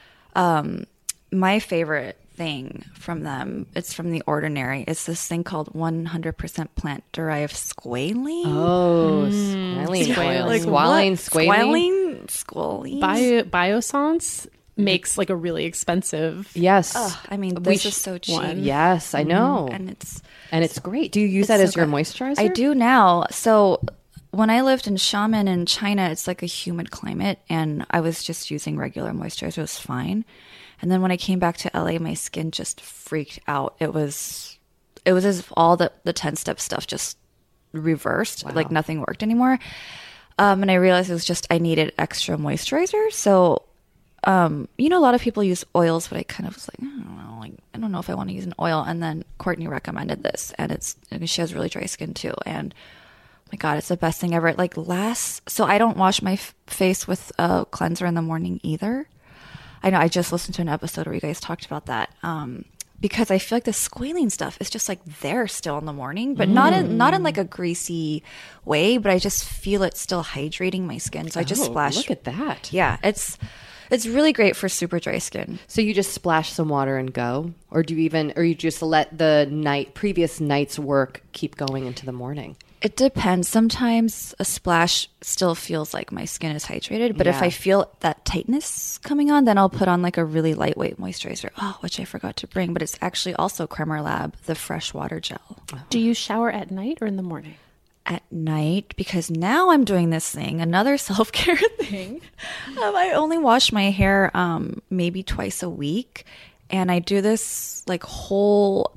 um, my favorite thing from them, it's from The Ordinary. It's this thing called one hundred percent plant-derived squalene. Oh, squalene oil. Like Squalene, what? squalene. Squalene? Squalene? Bio, Biossance makes like a really expensive. Yes. Ugh, I mean, We this sh- is so cheap. one. Yes, I know. And it's... And it's great. Do you use It's that so as your good. moisturizer? I do now. So when I lived in Xiamen in China, it's like a humid climate, and I was just using regular moisturizer. It was fine. And then when I came back to L A, my skin just freaked out. It was, it was as if all the the ten step stuff just reversed. Like nothing worked anymore. Um, and I realized it was just I needed extra moisturizer. So. Um, you know, a lot of people use oils, but I kind of was like, I don't know, like, I don't know if I want to use an oil. And then Courtney recommended this, and it's, and she has really dry skin too. And oh my God, it's the best thing ever. Like last, so I don't wash my f- face with a cleanser in the morning either. I know I just listened to an episode where you guys talked about that. Um, because I feel like the squalene stuff is just like there still in the morning, but mm. not in, not in like a greasy way, but I just feel it still hydrating my skin. So I just Oh, splash. Look at that. Yeah, it's, It's really great for super dry skin. So you just splash some water and go? Or do you even, or you just let the night, previous night's work keep going into the morning? It depends. Sometimes a splash still feels like my skin is hydrated, but if Yeah. I feel that tightness coming on, then I'll put on like a really lightweight moisturizer. Oh, which I forgot to bring, but it's actually also Cremor Lab, the fresh water gel. Do you shower at night or in the morning? At night, because now I'm doing this thing, another self-care thing. Um, I only wash my hair um, maybe twice a week, and I do this like whole.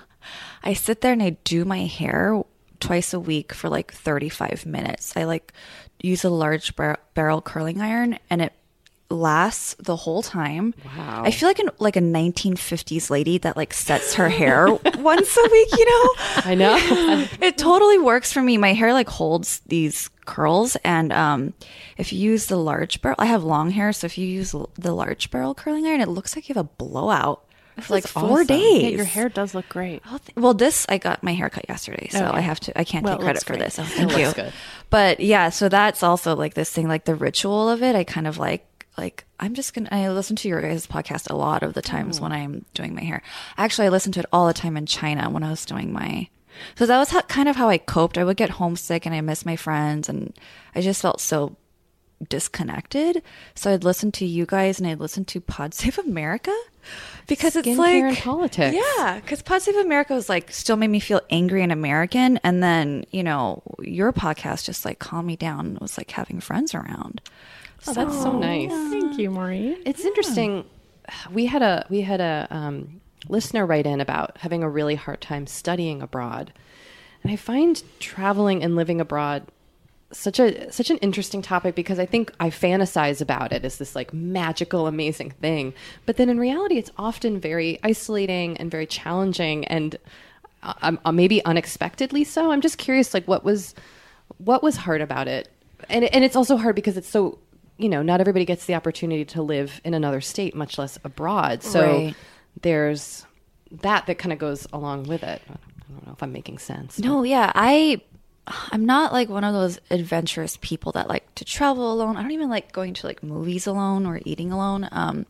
I sit there and I do my hair twice a week for like thirty-five minutes. I like use a large bar- barrel curling iron, and it lasts the whole time. Wow. I feel like an like a nineteen fifties lady that like sets her hair once a week, you know? I know. It totally works for me. My hair like holds these curls, and um if you use the large barrel, I have long hair, so if you use l- the large barrel curling iron, it looks like you have a blowout for like four awesome. days. Yeah, your hair does look great. Oh, th- well, this I got my hair cut yesterday, so Okay. I have to. I can't Well, take it credit looks for great. this. Oh, thank It you. looks good. But yeah, so that's also like this thing, like the ritual of it. I kind of like like I'm just gonna. I listen to your guys' podcast a lot of the times when I'm doing my hair. Actually, I listened to it all the time in China when I was doing my. So that was how, kind of how I coped. I would get homesick and I miss my friends, and I just felt so disconnected. So I'd listen to you guys, and I'd listen to Pod Save America. Because it's Skincare like and politics. Yeah, because Pod Save America was like still made me feel angry and American, and then you know your podcast just like calmed me down. It was like having friends around. Oh, that's so nice. Thank you, Maureen. It's interesting. we had a we had a um, listener write in about having a really hard time studying abroad, and I find traveling and living abroad such a such an interesting topic because I think I fantasize about it as this like magical, amazing thing, but then in reality, it's often very isolating and very challenging, and uh, uh, maybe unexpectedly so. I'm just curious, like what was what was hard about it, and and it's also hard because it's so, you know, not everybody gets the opportunity to live in another state, much less abroad. So right. there's that that kind of goes along with it. I don't know if I'm making sense. No, yeah, I. I'm not like one of those adventurous people that like to travel alone. I don't even like going to like movies alone or eating alone. Um,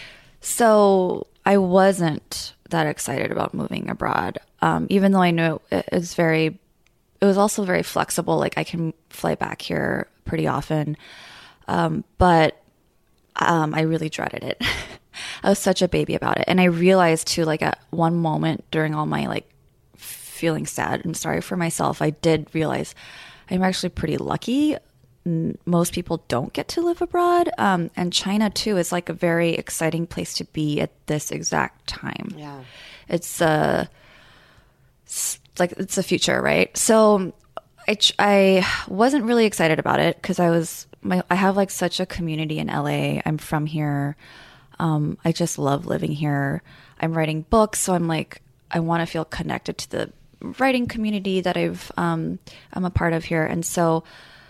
so I wasn't that excited about moving abroad, um, even though I knew it, it's very, it was also very flexible. Like I can fly back here pretty often. Um, but um, I really dreaded it. I was such a baby about it. And I realized too, like at one moment during all my like feeling sad and sorry for myself, I did realize I'm actually pretty lucky. N- Most people don't get to live abroad. Um, and China too is like a very exciting place to be at this exact time. Yeah. It's uh, it's like it's the future, right? So I, ch- I wasn't really excited about it because I was, my, I have like such a community in L A. I'm from here. Um, I just love living here. I'm writing books. So I'm like, I want to feel connected to the writing community that I've, um, I'm a part of here. And so,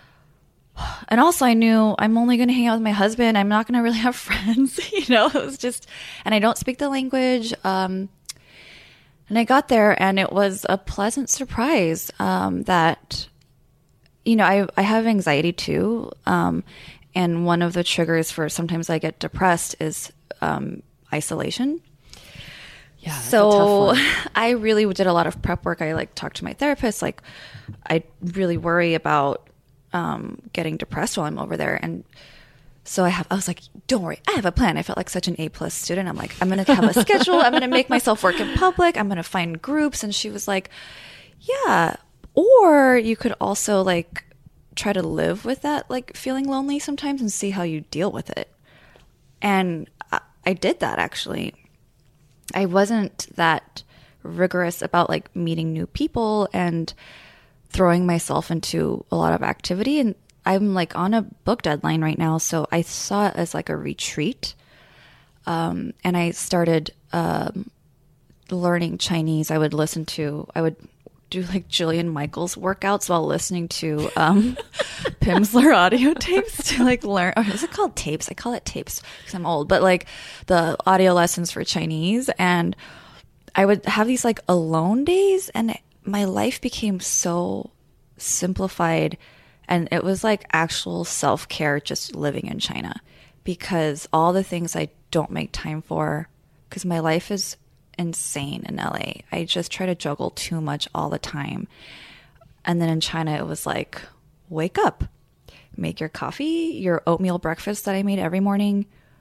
and also I knew I'm only going to hang out with my husband. I'm not going to really have friends, you know, it was just, and I don't speak the language. Um, and I got there and it was a pleasant surprise, um, that, you know, I, I have anxiety too. Um, and one of the triggers for sometimes I get depressed is, um, isolation. Yeah, that's so a tough one. I really did a lot of prep work. I like talked to my therapist. Like I really worry about um, getting depressed while I'm over there. And so I have, I was like, don't worry, I have a plan. I felt like such an A plus student. I'm like, I'm going to have a schedule. I'm going to make myself work in public. I'm going to find groups. And she was like, yeah, or you could also like try to live with that, like feeling lonely sometimes and see how you deal with it. And I, I did that actually. I wasn't that rigorous about like meeting new people and throwing myself into a lot of activity. And I'm like on a book deadline right now. So I saw it as like a retreat. Um, and I started um, learning Chinese. I would listen to, I would do like Jillian Michaels workouts while listening to um, Pimsleur audio tapes to like learn. Or is it called tapes? I call it tapes because I'm old, but like the audio lessons for Chinese. And I would have these like alone days and my life became so simplified. And it was like actual self-care just living in China because all the things I don't make time for because my life is insane in L A. I just try to juggle too much all the time. And then in China, it was like, wake up, make your coffee, your oatmeal breakfast that I made every morning,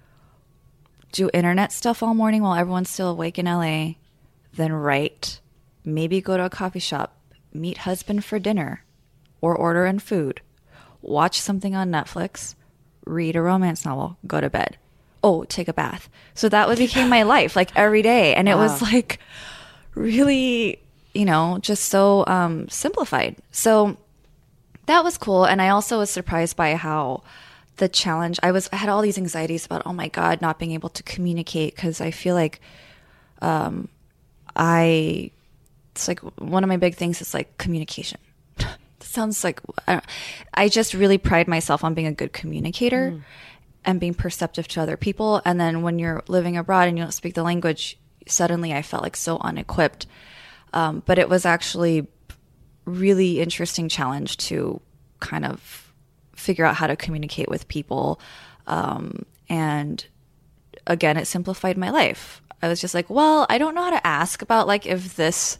do internet stuff all morning while everyone's still awake in L A, then write, maybe go to a coffee shop, meet husband for dinner, or order in food, watch something on Netflix, read a romance novel, go to bed. Oh, take a bath. So that would became my life like every day. And it Wow. was like really, you know, just so um, simplified. So that was cool. And I also was surprised by how the challenge, I was, I had all these anxieties about, oh my God, not being able to communicate. Cause I feel like um, I, it's like one of my big things is like communication. It sounds like, I, don't, I just really pride myself on being a good communicator. Mm. And being perceptive to other people. And then when you're living abroad and you don't speak the language, suddenly I felt like so unequipped. Um, but it was actually really interesting challenge to kind of figure out how to communicate with people. Um, and again, it simplified my life. I was just like, well, I don't know how to ask about like if this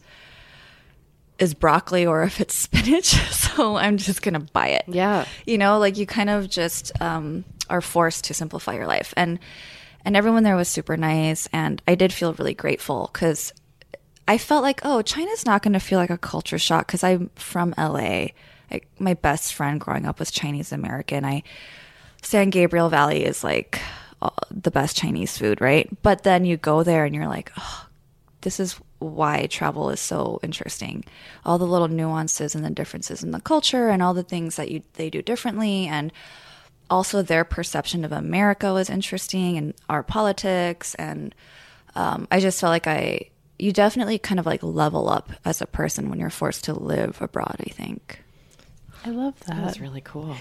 is broccoli or if it's spinach. So I'm just going to buy it. Yeah. You know, like you kind of just um, are forced to simplify your life. And, and everyone there was super nice. And I did feel really grateful because I felt like, oh, China's not going to feel like a culture shock because I'm from L A. I, my best friend growing up was Chinese American. I San Gabriel Valley is like uh, the best Chinese food, right? But then you go there and you're like, oh, this is why travel is so interesting. All the little nuances and the differences in the culture and all the things that you they do differently, and also their perception of America was interesting, and our politics. And um, I just felt like I, you definitely kind of like level up as a person when you're forced to live abroad, I think. I love that. That's really cool.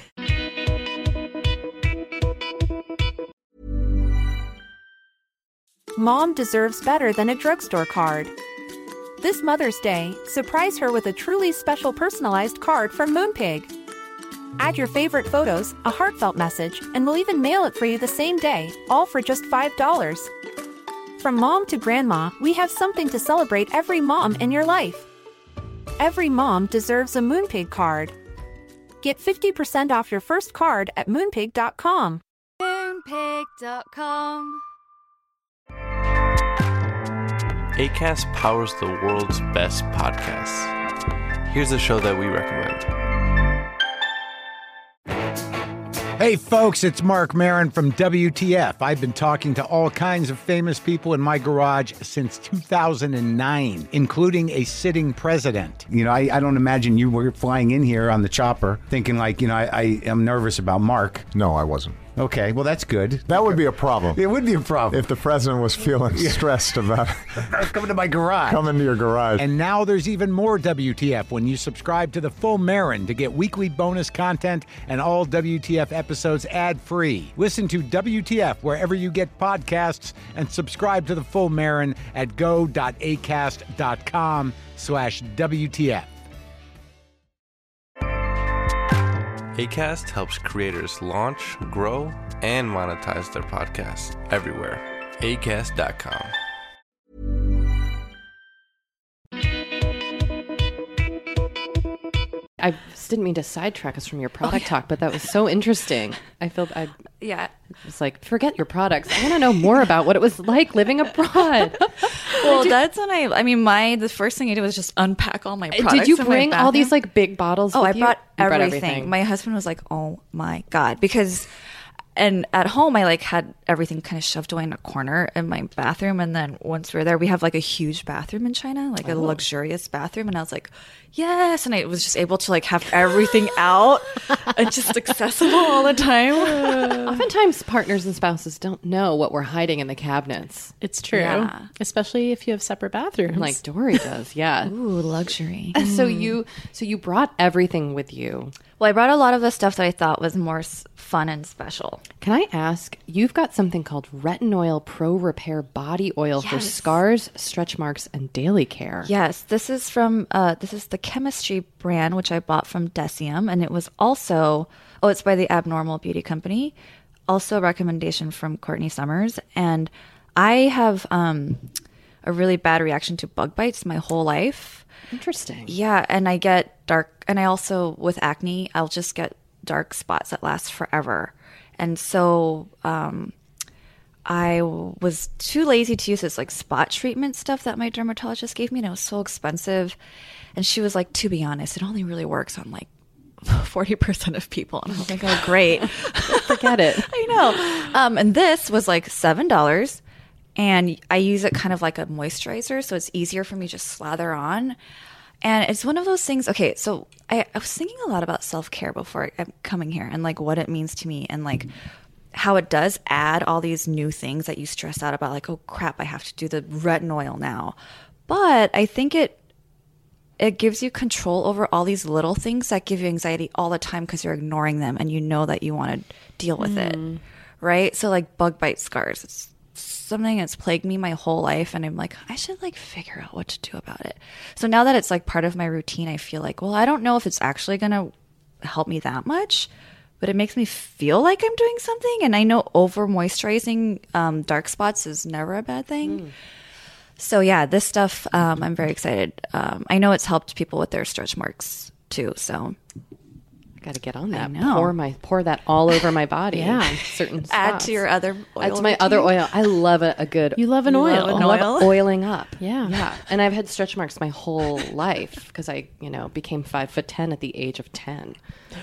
Mom deserves better than a drugstore card. This Mother's Day, surprise her with a truly special personalized card from Moonpig. Add your favorite photos, a heartfelt message, and we'll even mail it for you the same day, all for just five dollars. From mom to grandma, we have something to celebrate every mom in your life. Every mom deserves a Moonpig card. Get fifty percent off your first card at moonpig dot com. Moonpig dot com. Acast powers the world's best podcasts. Here's a show that we recommend. Hey folks, it's Mark Maron from W T F. I've been talking to all kinds of famous people in my garage since two thousand nine, including a sitting president. You know, I, I don't imagine you were flying in here on the chopper thinking like, you know, I, I am nervous about Mark. No, I wasn't. Okay, well, that's good. That would be a problem. It would be a problem. If the president was feeling stressed about coming to my garage. Coming to your garage. And now there's even more W T F when you subscribe to the full Marin to get weekly bonus content and all W T F episodes ad-free. Listen to W T F wherever you get podcasts and subscribe to the full Marin at go.acast.com slash WTF. Acast helps creators launch, grow, and monetize their podcasts everywhere. acast dot com. I just didn't mean to sidetrack us from your product oh, yeah. talk, but that was so interesting. I feel I yeah. was like, forget your products. I want to know more about what it was like living abroad. Well, did, that's when I, I mean, my, the first thing I did was just unpack all my products. Did you bring all these like big bottles Oh, with I brought, you? everything. brought everything. My husband was like, oh my God, because, and at home I like had everything kind of shoved away in a corner in my bathroom. And then once we were there, we have like a huge bathroom in China, like oh. a luxurious bathroom. And I was like, yes. And I was just able to like have everything out and just accessible all the time. Uh, oftentimes partners and spouses don't know what we're hiding in the cabinets. It's true. Yeah. Especially if you have separate bathrooms. Like Dory does. Yeah. Ooh, luxury. So you, so you brought everything with you. Well, I brought a lot of the stuff that I thought was more fun and special. Can I ask, you've got something called Retinoil Pro Repair Body Oil yes. for scars, stretch marks, and daily care. Yes, this is from, uh, this is the Chemistry brand, which I bought from Decium. And it was also, oh, it's by the Abnormal Beauty Company. Also a recommendation from Courtney Summers. And I have um, a really bad reaction to bug bites my whole life. Interesting. Yeah, and I get dark, and I also, with acne, I'll just get dark spots that last forever. And so um, I was too lazy to use this like spot treatment stuff that my dermatologist gave me, and it was so expensive. And she was like, to be honest, it only really works on like forty percent of people. And I was like, oh, great. Forget it. I know. Um, and this was like seven dollars. And I use it kind of like a moisturizer, so it's easier for me to just slather on. And it's one of those things, okay, so I, I was thinking a lot about self-care before I'm coming here and like what it means to me and like how it does add all these new things that you stress out about, like, oh crap, I have to do the retinoil now. But I think it it gives you control over all these little things that give you anxiety all the time because you're ignoring them and you know that you want to deal with mm. it, right? So like bug bite scars, it's something that's plagued me my whole life, and I'm like, I should like figure out what to do about it. So now that it's like part of my routine, I feel like, well, I don't know if it's actually gonna help me that much, but it makes me feel like I'm doing something. And I know over moisturizing um, dark spots is never a bad thing. Mm. So yeah, this stuff, um, I'm very excited. Um, I know it's helped people with their stretch marks too. So got to get on that. Pour my pour that all over my body. Yeah, certain spots. Add to your other oil. That's my other oil. I love a, a good. You love an oil. Love an I love oil? oiling up. Yeah, yeah. And I've had stretch marks my whole life because I, you know, became five foot ten at the age of ten.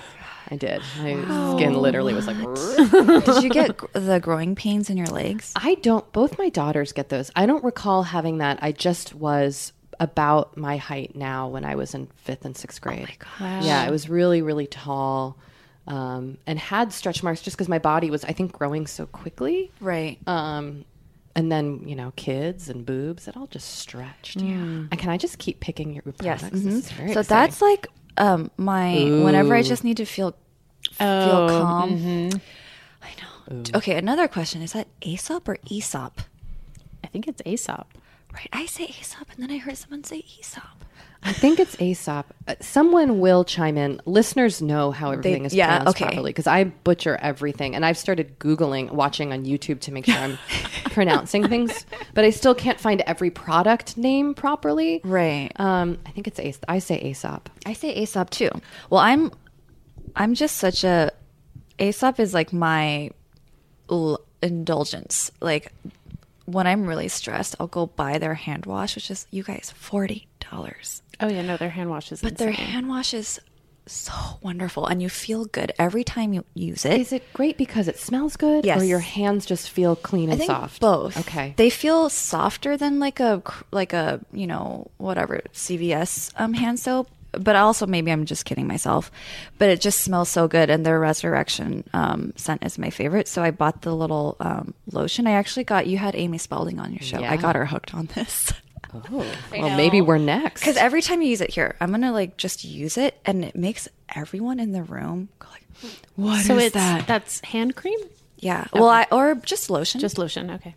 I did. My oh. skin literally was like. Did you get gr- the growing pains in your legs? I don't. Both my daughters get those. I don't recall having that. I just was about my height now when I was in fifth and sixth grade. Oh my gosh. Yeah, I was really, really tall, um, and had stretch marks just because my body was, I think, growing so quickly. Right. Um, and then, you know, kids and boobs, it all just stretched. Mm. Yeah. And can I just keep picking your products? Yes. Mm-hmm. This is very so exciting. that's like um, my, Ooh. whenever I just need to feel feel Oh, calm. mhm. I know. Ooh. Okay, another question. Is that Aesop or Aesop? I think it's Aesop. Right. I say Aesop, and then I heard someone say Aesop. I think it's Aesop. Uh, someone will chime in. Listeners know how everything They- is yeah, pronounced okay. properly because I butcher everything, and I've started Googling, watching on YouTube to make sure I'm pronouncing things, but I still can't find every product name properly. Right. Um, I think it's Aesop. I say Aesop. I say Aesop too. Well, I'm, I'm just such a, Aesop is like my l- indulgence. Like when I'm really stressed, I'll go buy their hand wash, which is, you guys, forty dollars. Oh yeah, no, their hand wash is But insane. their hand wash is so wonderful, and you feel good every time you use it. Is it great because it smells good, Yes. or your hands just feel clean and I think soft? both. Okay. They feel softer than like a cr- like a you know whatever C V S um, hand soap, but also maybe I'm just kidding myself. But it just smells so good, and their Resurrection um, scent is my favorite. So I bought the little um, lotion. I actually got you had Amy Spalding on your show. Yeah. I got her hooked on this. Oh, well, maybe we're next. Because every time you use it here, I'm gonna like just use it, and it makes everyone in the room go like, "What is so it's, that?" That's hand cream? Yeah. Okay. Well, I or just lotion. Just lotion, okay.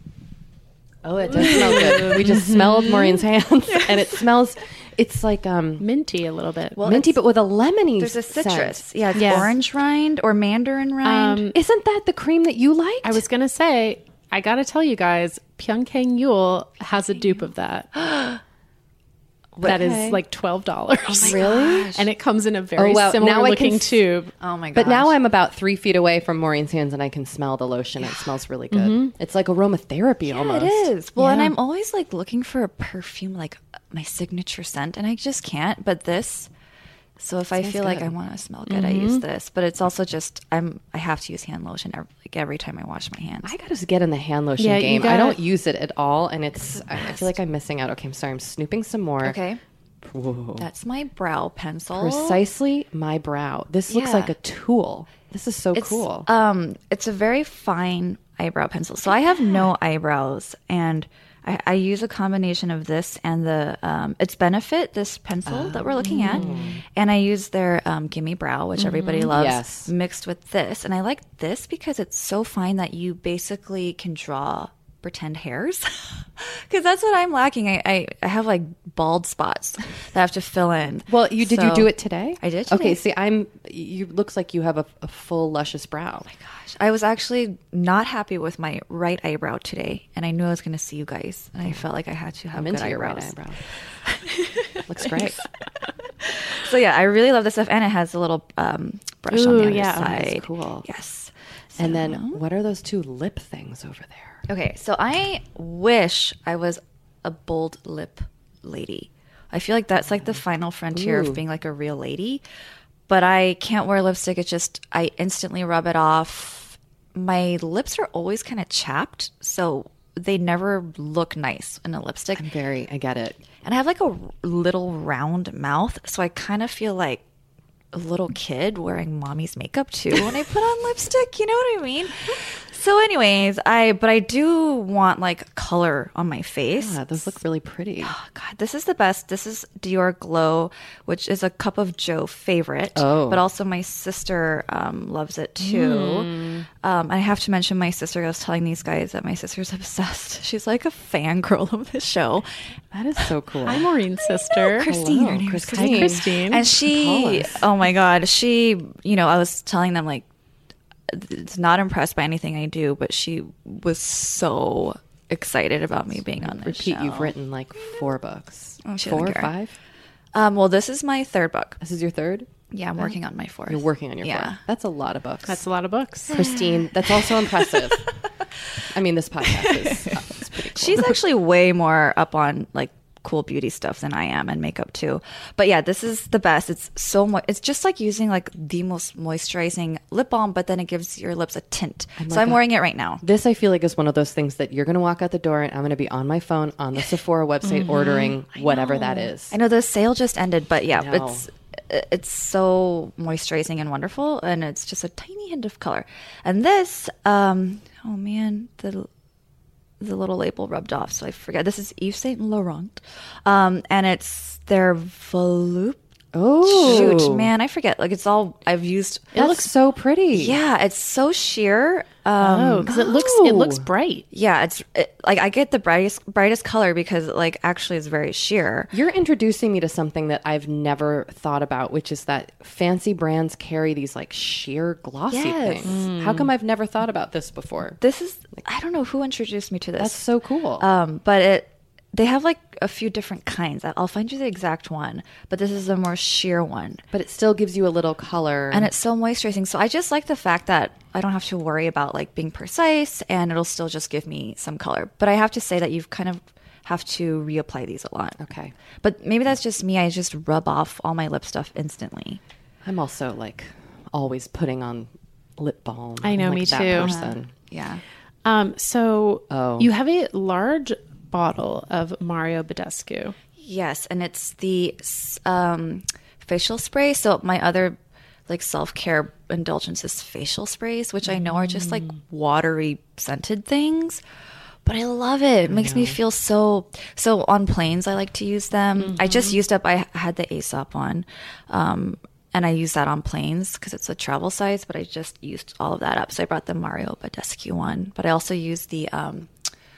Oh, it does smell good. We just smelled Maureen's hands, and it smells. It's like um, minty a little bit. Well, minty, it's- but with a lemony. There's a citrus. scent. Yeah, it's Yes. orange rind or mandarin rind. Um, Isn't that the cream that you liked? I was going to say, I got to tell you guys, Pyeongtae Yule has a dupe of that. That is Okay. like twelve dollars. Oh my Really? gosh. And it comes in a very Oh, wow. similar Now I looking can s- tube. Oh my gosh. But now I'm about three feet away from Maureen's hands, and I can smell the lotion. It smells really good. It's like aromatherapy yeah, almost. it is. Well, and Yeah. I'm always like looking for a perfume, like my signature scent, and I just can't. But this, so if I Smells feel like good. I want to smell good, I use this. But it's also just I'm I have to use hand lotion every, like every time I wash my hands. I got to get in the hand lotion Yeah, you game. I gotta- don't use it at all, and it's. I I feel like I'm missing out. Okay, I'm sorry. I'm snooping some more. Okay, Whoa. that's my brow pencil. Precisely my brow. This looks Yeah. like a tool. This is so It's, cool. Um, it's a very fine eyebrow pencil. So I have no eyebrows, and I, I use a combination of this and the um, it's Benefit, this pencil that we're looking at, and I use their um, Gimme Brow, which everybody loves, Yes. mixed with this. And I like this because it's so fine that you basically can draw pretend hairs, because that's what I'm lacking. I, I I have like bald spots that I have to fill in. Well, you did you So- do it today? I did today. Okay, see, I'm. You looks like you have a, a full luscious brow. Gosh, I was actually not happy with my right eyebrow today, and I knew I was going to see you guys, and I felt like I had to have I'm good into your right eyebrows. eyebrow. Looks great. So yeah, I really love this stuff, and it has a little um, brush on Ooh, the other yeah. Oh, side. that's cool. Yes. And then, what are those two lip things over there? Okay, so I wish I was a bold lip lady. I feel like that's like the final frontier Ooh. of being like a real lady. But I can't wear lipstick. It's just, I instantly rub it off. My lips are always kind of chapped, so they never look nice in a lipstick. I'm very. I get it. And I have like a r- little round mouth, so I kind of feel like a little kid wearing mommy's makeup too when I put on lipstick. You know what I mean? So anyways, I but I do want like color on my face. Yeah, those look really pretty. Oh, God, this is the best. This is Dior Glow, which is a Cup of Joe favorite. Oh. But also my sister um, loves it too. Mm. Um, I have to mention my sister. I was telling these guys that my sister's obsessed. She's like a fangirl of the show. That is so cool. Hi, Maureen's sister. Christine. Hello, Her name is Christine. Hi, Christine. And she, Call us. oh my God, she, you know, I was telling them like, it's not impressed by anything I do, but she was so excited about me being on this Repeat, show. you've written like four books. Oh, she four or doesn't care. five? Um, well, this is my third book. This is your third? Yeah, I'm working on my fourth. You're working on your Yeah. fourth. That's a lot of books. That's a lot of books. Christine, that's also impressive. I mean, this podcast is uh, it's pretty cool. She's actually way more up on like cool beauty stuff than I am, and makeup too. But yeah, this is the best. It's so mo- it's just like using like the most moisturizing lip balm, but then it gives your lips a tint. I'm so like I'm a- wearing it right now. This I feel like is one of those things that you're going to walk out the door and I'm going to be on my phone on the Sephora website Mhm. ordering I whatever know. that is. I know the sale just ended, but yeah, I know. it's it's so moisturizing and wonderful, and it's just a tiny hint of color. And this, um, oh man, the the little label rubbed off, so I forget. This is Yves Saint Laurent, um, and it's their Volupte. Oh, shoot, man, I forget. Like it's all I've used. It looks so pretty. Yeah, it's so sheer. Um, Oh, because it looks it looks bright. Yeah, it's it, like I get the brightest brightest color because it, like actually is very sheer. You're introducing me to something that I've never thought about, which is that fancy brands carry these like sheer glossy Yes. things. How come I've never thought about this before? This is I don't know who introduced me to this. That's so cool. Um, but it they have like a few different kinds. I'll find you the exact one, but this is the more sheer one. But it still gives you a little color. And it's so moisturizing. So I just like the fact that I don't have to worry about like being precise, and it'll still just give me some color. But I have to say that you've kind of have to reapply these a lot. Okay. But maybe that's just me. I just rub off all my lip stuff instantly. I'm also like always putting on lip balm. I know, I'm, like, me that too. person. Yeah. Um, so Oh. you have a large bottle of Mario Badescu. Yes, and it's the um, facial spray. So my other like self-care indulgence is facial sprays, which I know are just like watery scented things. But I love it. It makes me feel so so on planes I like to use them. I just used up I had the Aesop one. Um and I use that on planes because it's a travel size, but I just used all of that up. So I brought the Mario Badescu one. But I also used the um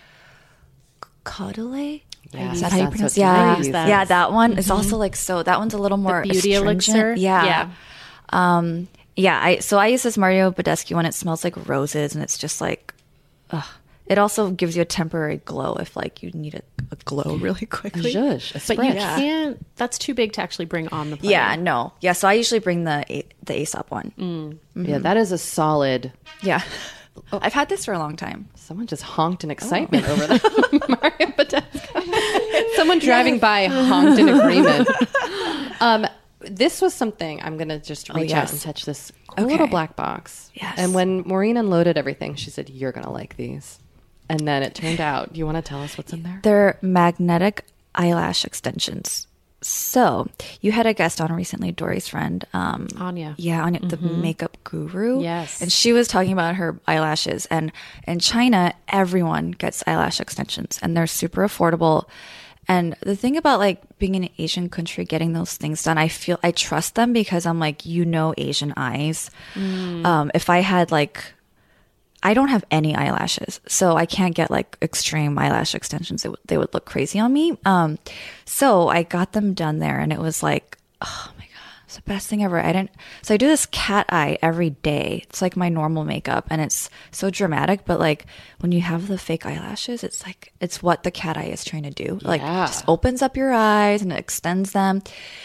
Caudalie? Yes, Is that how you that's pronounce what it? Yeah, I use that. yeah, that one is Mhm. also like so. That one's a little more beauty astringent. elixir? Yeah, Yeah. Um, yeah. I so I use this Mario Badescu one. It smells like roses, and it's just like, ugh. It also gives you a temporary glow if like you need a, a glow really quickly. Zhuzh, a But you spritz. can't. That's too big to actually bring on the plane. Yeah, no, yeah. So I usually bring the A- the Aesop one. Mm. Yeah, that is a solid. Yeah, I've had this for a long time. Someone just honked in excitement over that. Mario Badescu. Someone driving by honked in agreement. Um, this was something I'm gonna just Oh, reach out yes. and touch this cool Okay. little black box. Yes. And when Maureen unloaded everything, she said, "You're gonna like these." And then it turned out. Do you want to tell us what's in there? They're magnetic eyelash extensions. So you had a guest on recently, Dory's friend, um, Anya. Yeah, Anya, the makeup guru. Yes. and she was talking about her eyelashes. And in China, everyone gets eyelash extensions, and they're super affordable. And the thing about like being in an Asian country, getting those things done, I feel I trust them because I'm like, you know, Asian eyes. Um, if I had like. I don't have any eyelashes, so I can't get like extreme eyelash extensions. They, w- they would look crazy on me. Um, so I got them done there, and it was like, oh my god, it's the best thing ever. I didn't. So I do this cat eye every day. It's like my normal makeup, and it's so dramatic. But like when you have the fake eyelashes, it's like it's what the cat eye is trying to do. Like Yeah. just opens up your eyes and it extends them.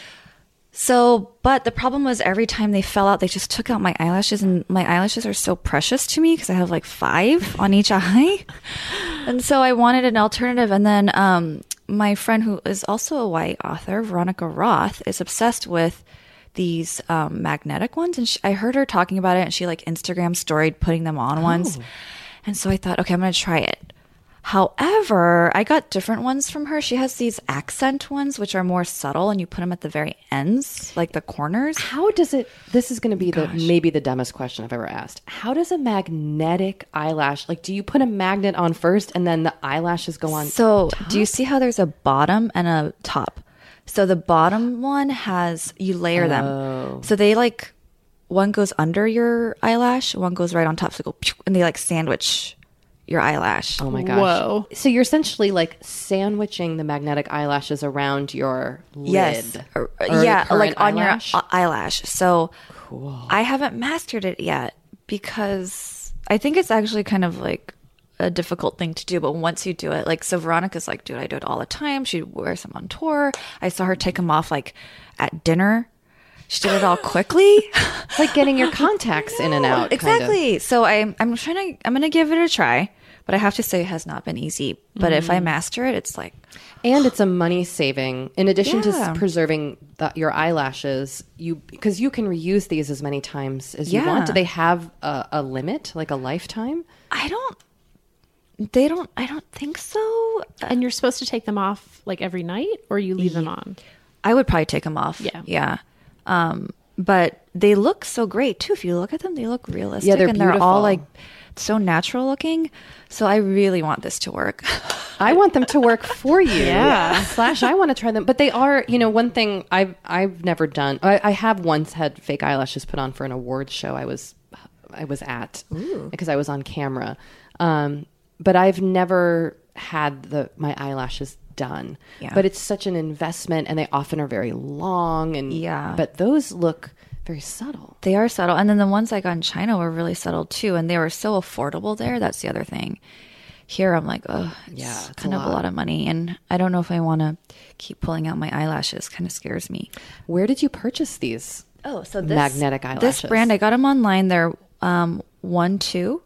So, but the problem was every time they fell out, they just took out my eyelashes, and my eyelashes are so precious to me because I have like five on each eye. And so I wanted an alternative. And then um, my friend, who is also a Y A author, Veronica Roth, is obsessed with these um, magnetic ones. And she, I heard her talking about it, and she like Instagram storied putting them on once. And so I thought, okay, I'm going to try it. However, I got different ones from her. She has these accent ones, which are more subtle, and you put them at the very ends, like the corners. How does it? This is going to be the maybe the dumbest question I've ever asked. How does a magnetic eyelash? Like, do you put a magnet on first, and then the eyelashes go on? So, do you see how there's a bottom and a top? So the bottom one has, you layer Oh. them. So they like, one goes under your eyelash, one goes right on top. So go, pew, and they like sandwich your eyelash. Oh my gosh. Whoa. So you're essentially like sandwiching the magnetic eyelashes around your lid. Yes. Or- Or your yeah, current like on eyelash? your e- eyelash. So Cool. I haven't mastered it yet because I think it's actually kind of like a difficult thing to do. But once you do it, like, so Veronica's like, dude, I do it all the time. She wears them on tour. I saw her take them off like at dinner. She did it all quickly. It's like getting your contacts in and out. kind of. Exactly. So I'm I'm trying to I'm gonna give it a try, But I have to say it has not been easy. But mm. if I master it, it's like... And it's a money saving. In addition yeah. to s- preserving the, your eyelashes, you because you can reuse these as many times as yeah. you want. Do they have a, a limit, like a lifetime? I don't... They don't... I don't think so. And you're supposed to take them off like every night, or you leave them on? I would probably take them off. Yeah. Yeah. Um, but they look so great, too. If you look at them, they look realistic. Yeah, they're and beautiful. they're all like... so natural looking. So I really want this to work. I want them to work for you. Yeah. Slash, I want to try them. But they are, you know, one thing I've I've never done. I, I have once had fake eyelashes put on for an awards show I was I was at Ooh. because I was on camera. Um, but I've never had the my eyelashes done. Yeah. But it's such an investment, and they often are very long. And yeah. But those look very subtle. They are subtle. And then the ones I got in China were really subtle too. And they were so affordable there. That's the other thing. Here I'm like, oh, it's yeah, it's kind a of lot. a lot of money. And I don't know if I want to keep pulling out my eyelashes. Kind of scares me. Where did you purchase these? Oh, so this magnetic eyelashes. This brand, I got them online. They're um, One Two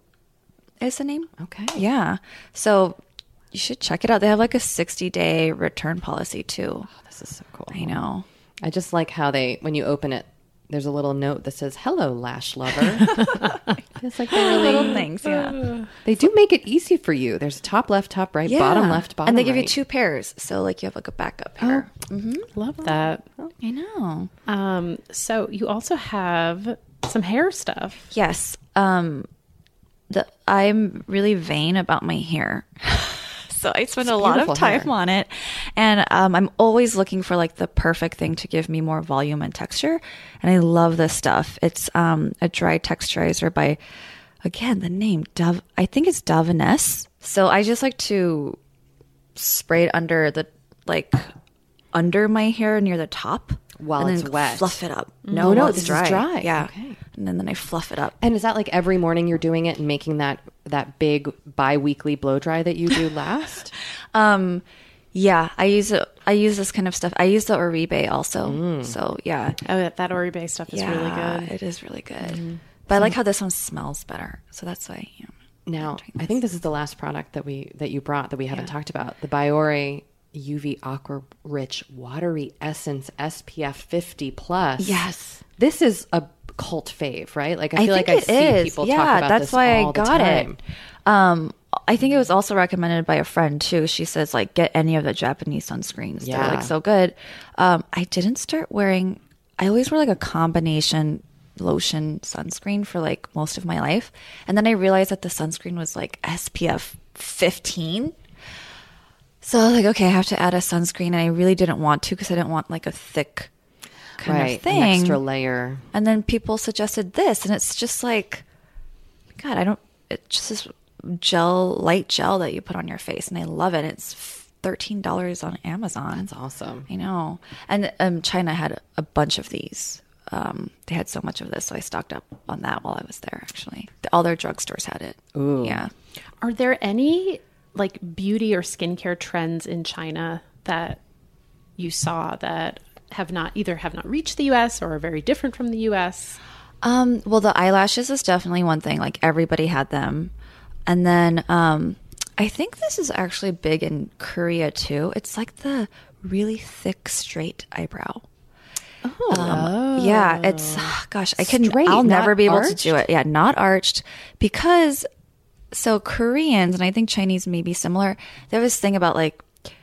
is the name. Okay. Yeah. So you should check it out. They have like a sixty day return policy too. Oh, this is so cool. I know. I just like how they, when you open it, there's a little note that says, hello, lash lover. It's like they're really, little things, yeah. They do make it easy for you. There's top left, top right, Yeah. bottom left, bottom And they give right. you two pairs. So like you have like a backup pair. Oh, mm-hmm. Love that. I know. Um, so you also have some hair stuff. Yes. Um, the, I'm really vain about my hair. So I spend It's a lot of beautiful time hair. on it. And um, I'm always looking for like the perfect thing to give me more volume and texture. And I love this stuff. It's um, a dry texturizer by, again, the name, Dove. I think it's Davines. So I just like to spray it under the, like, under my hair near the top. While and it's then wet. fluff it up. Mm. No, Oh, no, while it's this is dry. dry. Yeah. Okay. And then, then I fluff it up. And is that like every morning you're doing it and making that, that big bi-weekly blow dry that you do last? Um, yeah, I use it. I use this kind of stuff. I use the Oribe also. Mm. So yeah. Oh, that, that Oribe stuff is yeah, really good. It is really good. Mm-hmm. But I like how this one smells better. So that's why. You know, Now, I think this is the last product that we that you brought that we haven't talked about. The Biore U V Aqua Rich Watery Essence S P F fifty plus. Yes. This is a cult fave, right? Like I I feel think like I it see is. people yeah, talk about that's this why all I the got time. it. Um, I think it was also recommended by a friend too. She says like get any of the Japanese sunscreens. They're Yeah. like so good. Um, I didn't start wearing. I always wear like a combination lotion sunscreen for like most of my life, and then I realized that the sunscreen was like S P F fifteen. So I was like, okay, I have to add a sunscreen, and I really didn't want to because I didn't want like a thick kind Right, of thing, an extra layer. And then people suggested this, and it's just like, God, I don't. It's just this gel, light gel that you put on your face, and I love it. It's thirteen dollars on Amazon. That's awesome. I know. And um, China had a bunch of these. Um, they had so much of this, so I stocked up on that while I was there. Actually, all their drugstores had it. Ooh, yeah. Are there any like beauty or skincare trends in China that you saw that have not either have not reached the U S or are very different from the U S? Um, well, the eyelashes is definitely one thing. Like everybody had them. And then um, I think this is actually big in Korea too. It's like the really thick, straight eyebrow. Oh, um, yeah. It's gosh, I can. Straight, I'll never not be able arched? to do it. Yeah, not arched because so Koreans and I think Chinese may be similar. They have this thing about like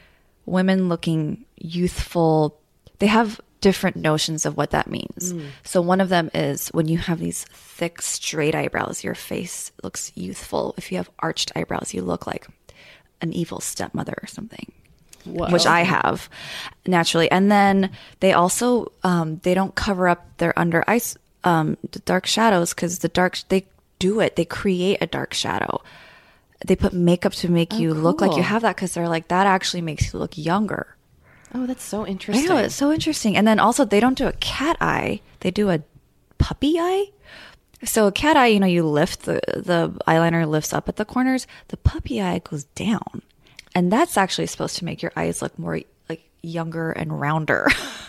women looking youthful. They have different notions of what that means. Mm. So one of them is when you have these thick, straight eyebrows, your face looks youthful. If you have arched eyebrows, you look like an evil stepmother or something, Whoa. which I have naturally. And then they also, um, they don't cover up their under eyes, um, the dark shadows because the dark, they do it. They create a dark shadow. They put makeup to make Oh, you look like cool. you have that because they're like, that actually makes you look younger. Oh, that's so I interesting. know, it's so interesting. And then also they don't do a cat eye. They do a puppy eye. So a cat eye, you know, you lift the, the eyeliner lifts up at the corners. The puppy eye goes down. And that's actually supposed to make your eyes look more like younger and rounder.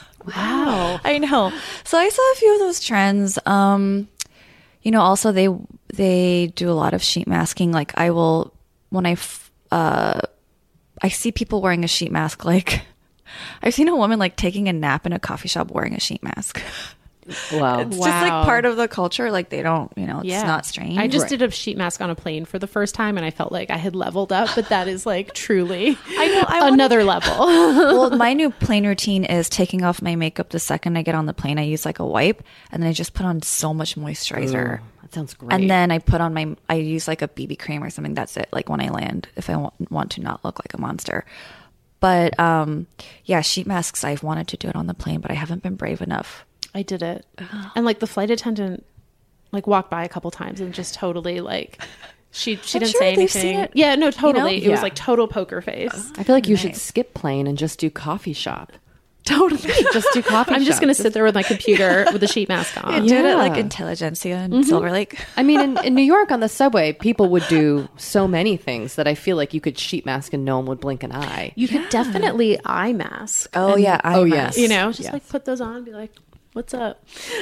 Wow. I know. So I saw a few of those trends. Um, you know, also they they do a lot of sheet masking. Like I will when I, f- uh, I see people wearing a sheet mask, like I've seen a woman like taking a nap in a coffee shop wearing a sheet mask. Wow. It's Wow. just like part of the culture. Like they don't, you know, it's Yeah. not strange. I just did a sheet mask on a plane for the first time, and I felt like I had leveled up. But that is like truly I know, I another level. Well, my new plane routine is taking off my makeup the second I get on the plane. I use like a wipe, and then I just put on so much moisturizer. Ooh, that sounds great. And then I put on my, I use like a B B cream or something. That's it. Like when I land, if I want, want to not look like a monster. But um, yeah, sheet masks. I've wanted to do it on the plane, but I haven't been brave enough. I did it. And like the flight attendant like walked by a couple times and just totally like she she I'm didn't sure say they've seen anything. it. Yeah, no, totally. You know? It was Yeah. like total poker face. I feel like you should skip plane and just do coffee shop. Totally. Just do coffee I'm just shop. going to sit there with my computer with a sheet mask on. I did it like Yeah. Intelligentsia and Silver Lake. I mean, in, in New York on the subway, people would do so many things that I feel like you could sheet mask and no one would blink an eye. You could definitely eye mask. Oh and, yeah, Oh, eye yes. mask. You know, just Yes. like put those on and be like, what's up?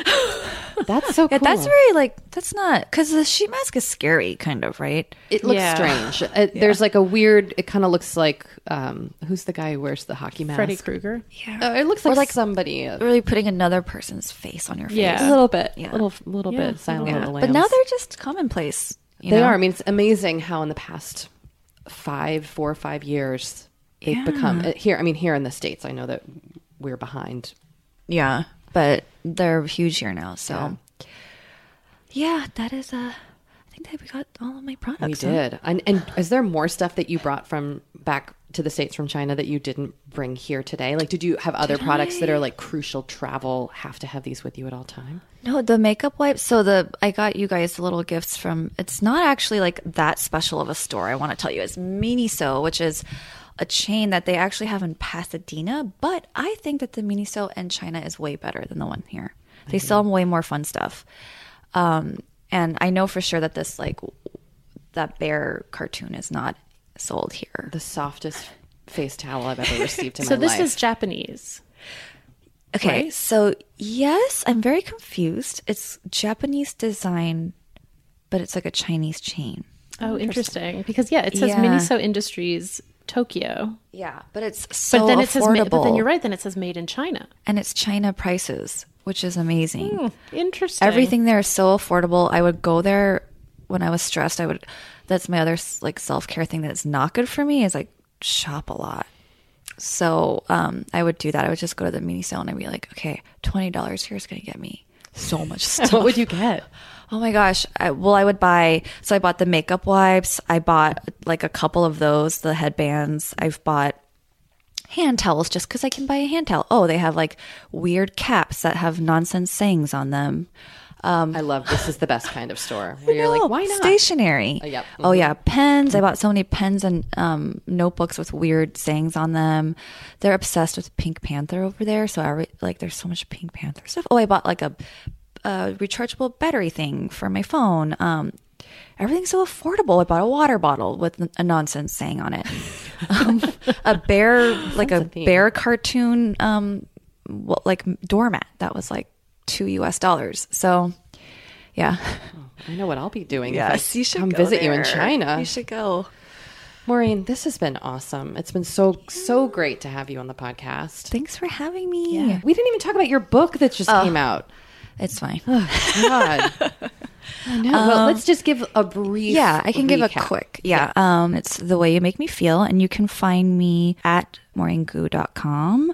That's so Yeah, cool. that's very like that's not because the sheet mask is scary, kind of, right? It looks Yeah. strange. It, There's like a weird. It kind of looks like um, who's the guy who wears the hockey mask? Freddy Krueger. Yeah, Uh, it looks Or like, like somebody. A really putting another person's face on your face. Yeah. little bit, Yeah. little little Yeah. bit. Silent Yeah. little But now lambs. they're just commonplace. you They know? are. I mean, it's amazing how in the past five, four or five years they've Yeah. become uh, here. I mean, here in the States, I know that we're behind. Yeah, but they're huge here now. So, yeah, that is uh, I think that we got all of my products. We huh? did. And, and is there more stuff that you brought from back to the States from China that you didn't bring here today? Like, did you have other Did products that I? are like crucial travel, have to have these with you at all time? No, the makeup wipes. So the I got you guys little gifts from. It's not actually like that special of a store. I want to tell you, it's Miniso, which is a chain that they actually have in Pasadena. But I think that the Miniso in China is way better than the one here. They sell way more fun stuff. Um, and I know for sure that this like that bear cartoon is not sold here. The softest face towel I've ever received in So my this life. is Japanese. Okay, Right. so yes, I'm very confused. It's Japanese design, but it's like a Chinese chain. Oh, interesting. Because yeah, it says Yeah. Miniso Industries Tokyo. Yeah, but it's so But then it affordable. says ma- but then you're right, then it says made in China. And it's China prices, which is amazing. Hmm, interesting. Everything there is so affordable. I would go there when I was stressed. I would. That's my other like self care thing that's not good for me is like shop a lot. So um, I would do that. I would just go to the Miniso and I'd be like, okay, twenty dollars here is going to get me so much stuff. What would you get? Oh my gosh. I, well, I would buy, so I bought the makeup wipes. I bought like a couple of those, the headbands. I've bought hand towels just because I can buy a hand towel. Oh, they have like weird caps that have nonsense sayings on them. Um, I love this is the best kind of store where you're no, like, why not? Stationery. Oh, yep. Oh yeah, pens. I bought so many pens and um, notebooks with weird sayings on them. They're obsessed with Pink Panther over there, so I re- like there's so much Pink Panther stuff. Oh, I bought like a, a rechargeable battery thing for my phone. Um, everything's so affordable. I bought a water bottle with a nonsense saying on it. um, a bear, like a, a theme. bear cartoon, um, well, like doormat that was like two U S dollars. So, yeah. I know what I'll be doing. Yes, if I you should come go visit you in there. China. You should go. Maureen, this has been awesome. It's been so so great to have you on the podcast. Thanks for having me. Yeah. We didn't even talk about your book that just came out. It's fine. God. I know. well, let's just give a brief Yeah, I can give a recap. quick. Yeah. Um, it's The Way You Make Me Feel, and you can find me at maureen gu dot com.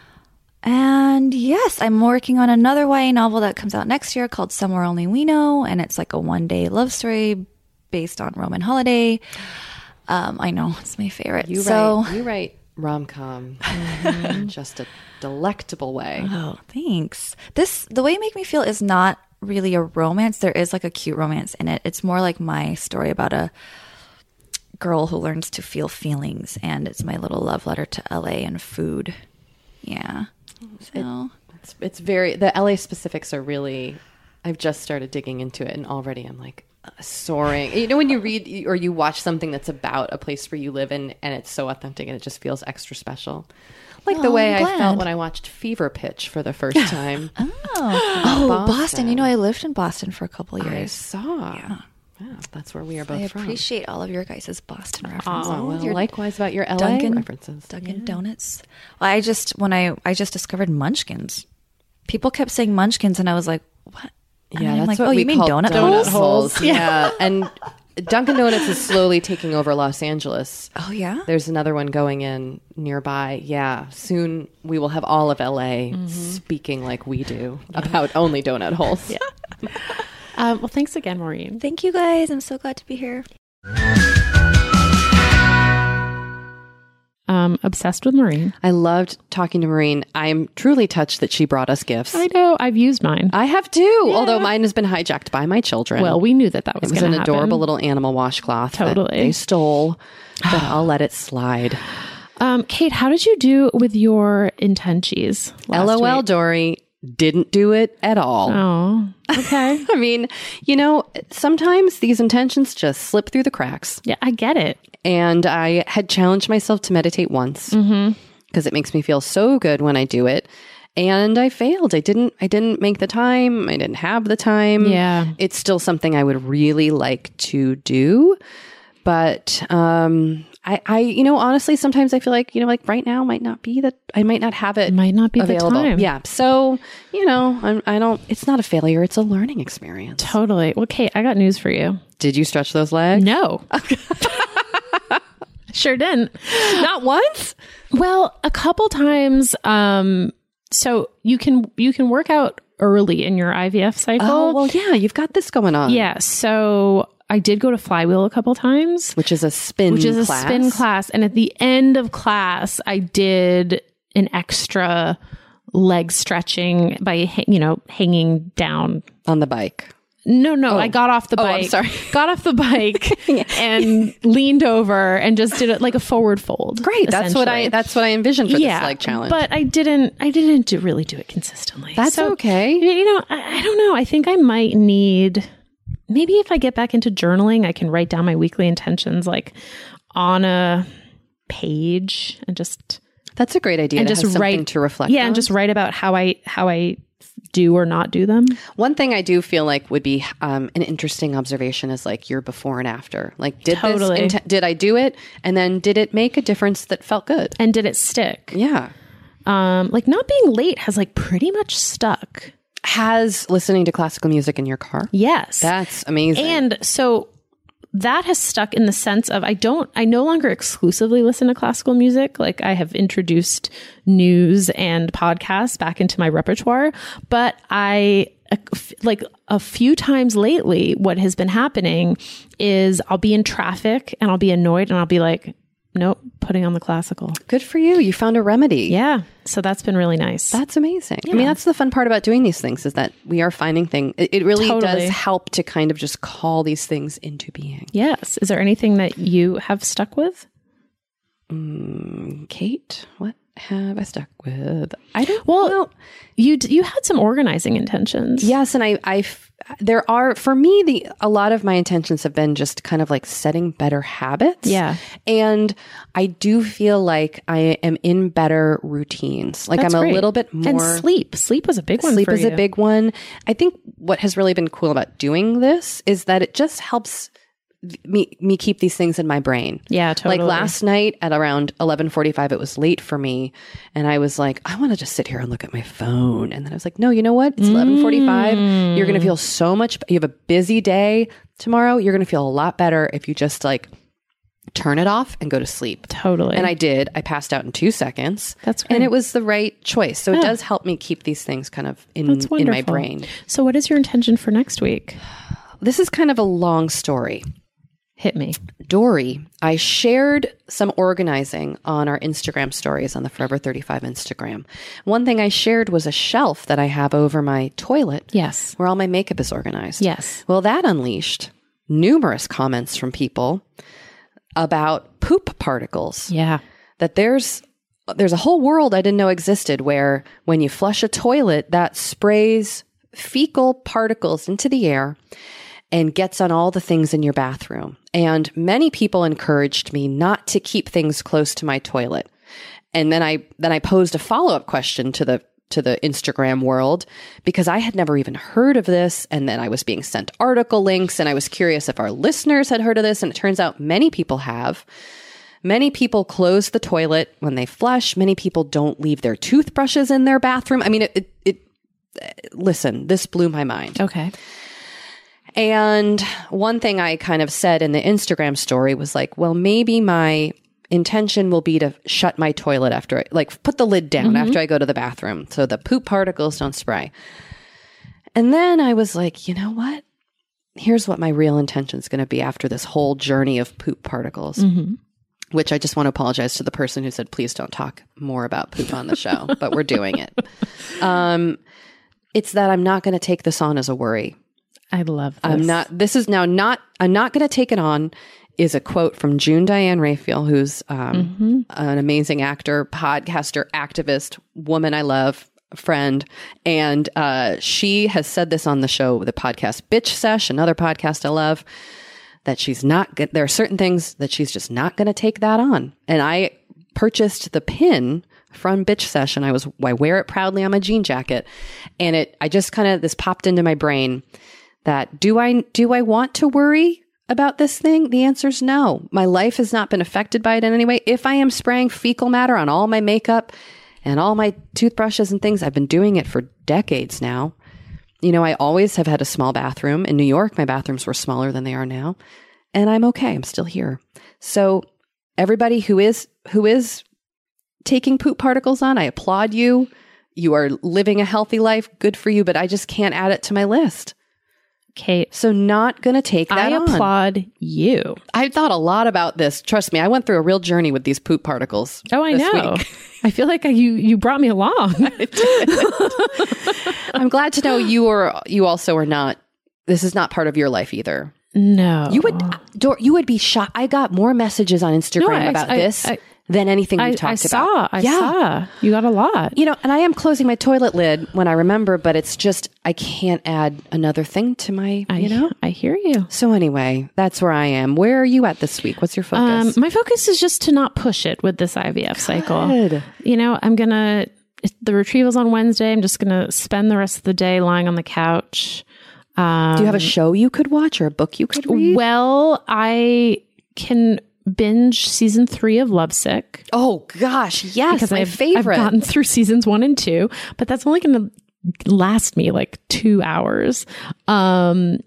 And yes, I'm working on another Y A novel that comes out next year called Somewhere Only We Know, and it's like a one-day love story based on Roman holiday. Um, I know, it's my favorite. You so, write, you write rom-com in just a delectable way. Oh, thanks. This The Way You Make Me Feel is not really a romance. There is like a cute romance in it. It's more like my story about a girl who learns to feel feelings, and it's my little love letter to L A and food. Yeah. So It's, it's very, the L A specifics are really, I've just started digging into it and already I'm like uh, soaring. You know, when you read or you watch something that's about a place where you live in and it's so authentic and it just feels extra special. Like the Oh, way I'm I felt glad. when I watched Fever Pitch for the first time. Oh, oh Boston. Boston. You know, I lived in Boston for a couple I years. saw. Yeah, that's where we are both I from. appreciate all of your guys' Boston references. Oh, well, Your likewise about your L A Dunkin' references. Dunkin' Donuts. Well, I just when I I just discovered Munchkins. People kept saying Munchkins, and I was like, "What?" And Yeah, then I'm that's like, what "Oh, we you mean call donut, donut holes?" holes. Yeah, and Dunkin' Donuts is slowly taking over Los Angeles. Oh yeah, there's another one going in nearby. Yeah, soon we will have all of L A Mm-hmm. speaking like we do about only donut holes. Yeah. um, well, thanks again, Maureen. Thank you guys. I'm so glad to be here. Um, obsessed with Maureen. I loved talking to Maureen. I'm truly touched that she brought us gifts. I know. I've used mine. I have too, yeah. Although mine has been hijacked by my children. Well, we knew that that was It was going an to happen. adorable little animal washcloth Totally. that they stole, but I'll let it slide. Um, Kate, how did you do with your intentions? L O L, Dory. Didn't do it at all. Oh, okay. I mean, you know, sometimes these intentions just slip through the cracks. Yeah, I get it. And I had challenged myself to meditate once because mm-hmm. it makes me feel so good when I do it. And I failed. I didn't I didn't make the time. I didn't have the time. Yeah. It's still something I would really like to do. But um I, I, you know, honestly, sometimes I feel like, you know, like right now might not be that I might not have it. Might not be available. the time. Yeah. So, you know, I'm, I don't, it's not a failure. It's a learning experience. Totally. Well, Kate, I got news for you. Did you stretch those legs? No. Sure didn't. Not once? Well, a couple times. Um, so you can, you can work out early in your I V F cycle. Oh, well, yeah, you've got this going on. Yeah. So I did go to Flywheel a couple times, which is a spin which is class. a spin class. And at the end of class, I did an extra leg stretching by, you know, hanging down on the bike. No, no, oh. I got off the oh, bike. I'm sorry. Got off the bike and leaned over and just did it like a forward fold. Great. That's what I that's what I envisioned for yeah, this leg challenge. But I didn't I didn't do, really do it consistently. That's so, okay. You know, I, I don't know. I think I might need maybe if I get back into journaling, I can write down my weekly intentions like on a page and just That's a great idea. And to just have something write to reflect Yeah, on. and just write about how I how I do or not do them. One thing I do feel like would be um, an interesting observation is like your before and after. Like, did Totally. this int- did I do it, and then did it make a difference that felt good? And did it stick? Yeah. Um, like not being late has like pretty much stuck. Has listening to classical music in your car? Yes. That's amazing. And so that has stuck in the sense of I don't, I no longer exclusively listen to classical music. Like I have introduced news and podcasts back into my repertoire, but I, like a few times lately, what has been happening is I'll be in traffic and I'll be annoyed and I'll be like, nope, putting on the classical. Good for you. You found a remedy. Yeah. So that's been really nice. That's amazing. Yeah. I mean, that's the fun part about doing these things is that we are finding things. It, it really Totally. does help to kind of just call these things into being. Yes. Is there anything that you have stuck with? Mm, Kate, what have I stuck with? I don't Well, know. you d- you had some organizing intentions. Yes, and I, I, f- there are for me the a lot of my intentions have been just kind of like setting better habits. Yeah, and I do feel like I am in better routines. Like That's I'm a great. little bit more. And sleep. Sleep was a big one. Sleep for is you. a big one. I think what has really been cool about doing this is that it just helps me me keep these things in my brain. Yeah, totally. Like last night at around eleven forty-five, it was late for me. And I was like, I want to just sit here and look at my phone. And then I was like, no, you know what? It's eleven forty-five. Mm. You're going to feel so much, you have a busy day tomorrow. You're going to feel a lot better if you just like turn it off and go to sleep. Totally. And I did. I passed out in two seconds. That's great. And it was the right choice. So Yeah. it does help me keep these things kind of in, That's in wonderful. my brain. So what is your intention for next week? This is kind of a long story. Hit me. Dory, I shared some organizing on our Instagram stories on the Forever thirty-five Instagram. One thing I shared was a shelf that I have over my toilet. Yes. Where all my makeup is organized. Yes. Well, that unleashed numerous comments from people about poop particles. Yeah. That there's there's a whole world I didn't know existed where when you flush a toilet, that sprays fecal particles into the air and gets on all the things in your bathroom. And many people encouraged me not to keep things close to my toilet. And then I then I posed a follow-up question to the to the Instagram world because I had never even heard of this. And then I was being sent article links and I was curious if our listeners had heard of this. And it turns out many people have. Many people close the toilet when they flush. Many people don't leave their toothbrushes in their bathroom. I mean, it, it, it listen, this blew my mind. Okay. And one thing I kind of said in the Instagram story was like, well, maybe my intention will be to shut my toilet after I, like, put the lid down mm-hmm. after I go to the bathroom so the poop particles don't spray. And then I was like, you know what? Here's what my real intention is going to be after this whole journey of poop particles, mm-hmm. which I just want to apologize to the person who said, please don't talk more about poop on the show, but we're doing it. Um, it's that I'm not going to take this on as a worry. I love this. I'm not, this is now not, I'm not going to take it on is a quote from June Diane Raphael, who's um, mm-hmm. an amazing actor, podcaster, activist, woman I love, friend. And uh, she has said this on the show, the podcast Bitch Sesh, another podcast I love, that she's not, good. There are certain things that she's just not going to take that on. And I purchased the pin from Bitch Sesh and I was, I wear it proudly on my jean jacket. And it, I just kind of, this popped into my brain that do I, do I want to worry about this thing? The answer is no. My life has not been affected by it in any way. If I am spraying fecal matter on all my makeup and all my toothbrushes and things, I've been doing it for decades now. You know, I always have had a small bathroom. In New York, my bathrooms were smaller than they are now. And I'm okay. I'm still here. So everybody who is, who is taking poop particles on, I applaud you. You are living a healthy life. Good for you. But I just can't add it to my list. Kate. So not going to take that I on. applaud you. I thought a lot about this. Trust me, I went through a real journey with these poop particles. Oh, I this know. Week. I feel like I, you you brought me along. I'm glad to know you are you also are not. This is not part of your life either. No, you would Dor, you would be shocked. I got more messages on Instagram no, I, about I, this. I, than anything we've I, talked I about. Saw, I yeah. saw. You got a lot. You know, and I am closing my toilet lid when I remember, but it's just, I can't add another thing to my, I, you know? I hear you. So anyway, that's where I am. Where are you at this week? What's your focus? Um, my focus is just to not push it with this I V F Good. cycle. You know, I'm going to, the retrieval's on Wednesday. I'm just going to spend the rest of the day lying on the couch. Um, Do you have a show you could watch or a book you could read? Well, I can binge season three of Lovesick. Oh gosh, yes, because my I've, favorite. I've gotten through seasons one and two, but that's only going to last me like two hours. Um,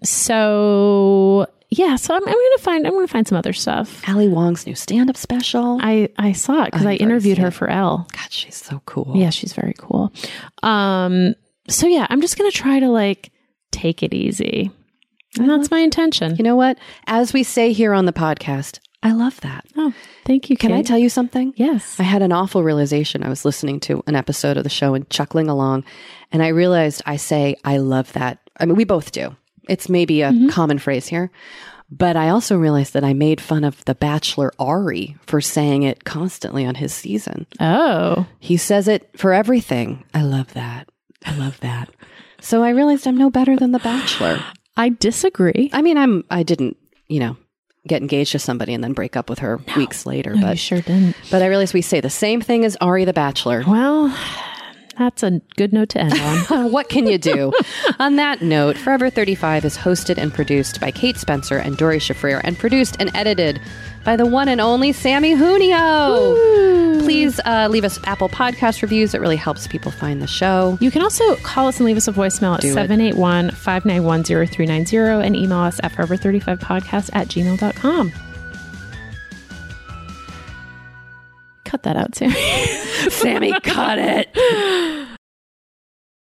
so yeah, so I'm, I'm going to find I'm going to find some other stuff. Ali Wong's new stand-up special. I I saw it because I interviewed her for Elle. God, she's so cool. Yeah, she's very cool. Um, so yeah, I'm just going to try to like take it easy, and that's my intention. You know what? As we say here on the podcast, I love that. Oh, thank you, Kate. Can I tell you something? Yes. I had an awful realization. I was listening to an episode of the show and chuckling along, and I realized I say, I love that. I mean, we both do. It's maybe a mm-hmm. common phrase here. But I also realized that I made fun of the Bachelor Ari for saying it constantly on his season. Oh. He says it for everything. I love that. I love that. So I realized I'm no better than the Bachelor. I disagree. I mean, I'm, I didn't, you know, get engaged to somebody and then break up with her no. weeks later. No, but you sure didn't. But I realize we say the same thing as Ari the Bachelor. Well, that's a good note to end on. What can you do? On that note, Forever thirty-five is hosted and produced by Kate Spencer and Dori Shafrir and produced and edited by the one and only Sammy Junio. Woo. Please uh, leave us Apple Podcast reviews. It really helps people find the show. You can also call us and leave us a voicemail at seven eight one, five nine one, zero three nine zero and email us at forever thirty-five podcast at gmail dot com. Cut that out, Sammy. Sammy, cut it.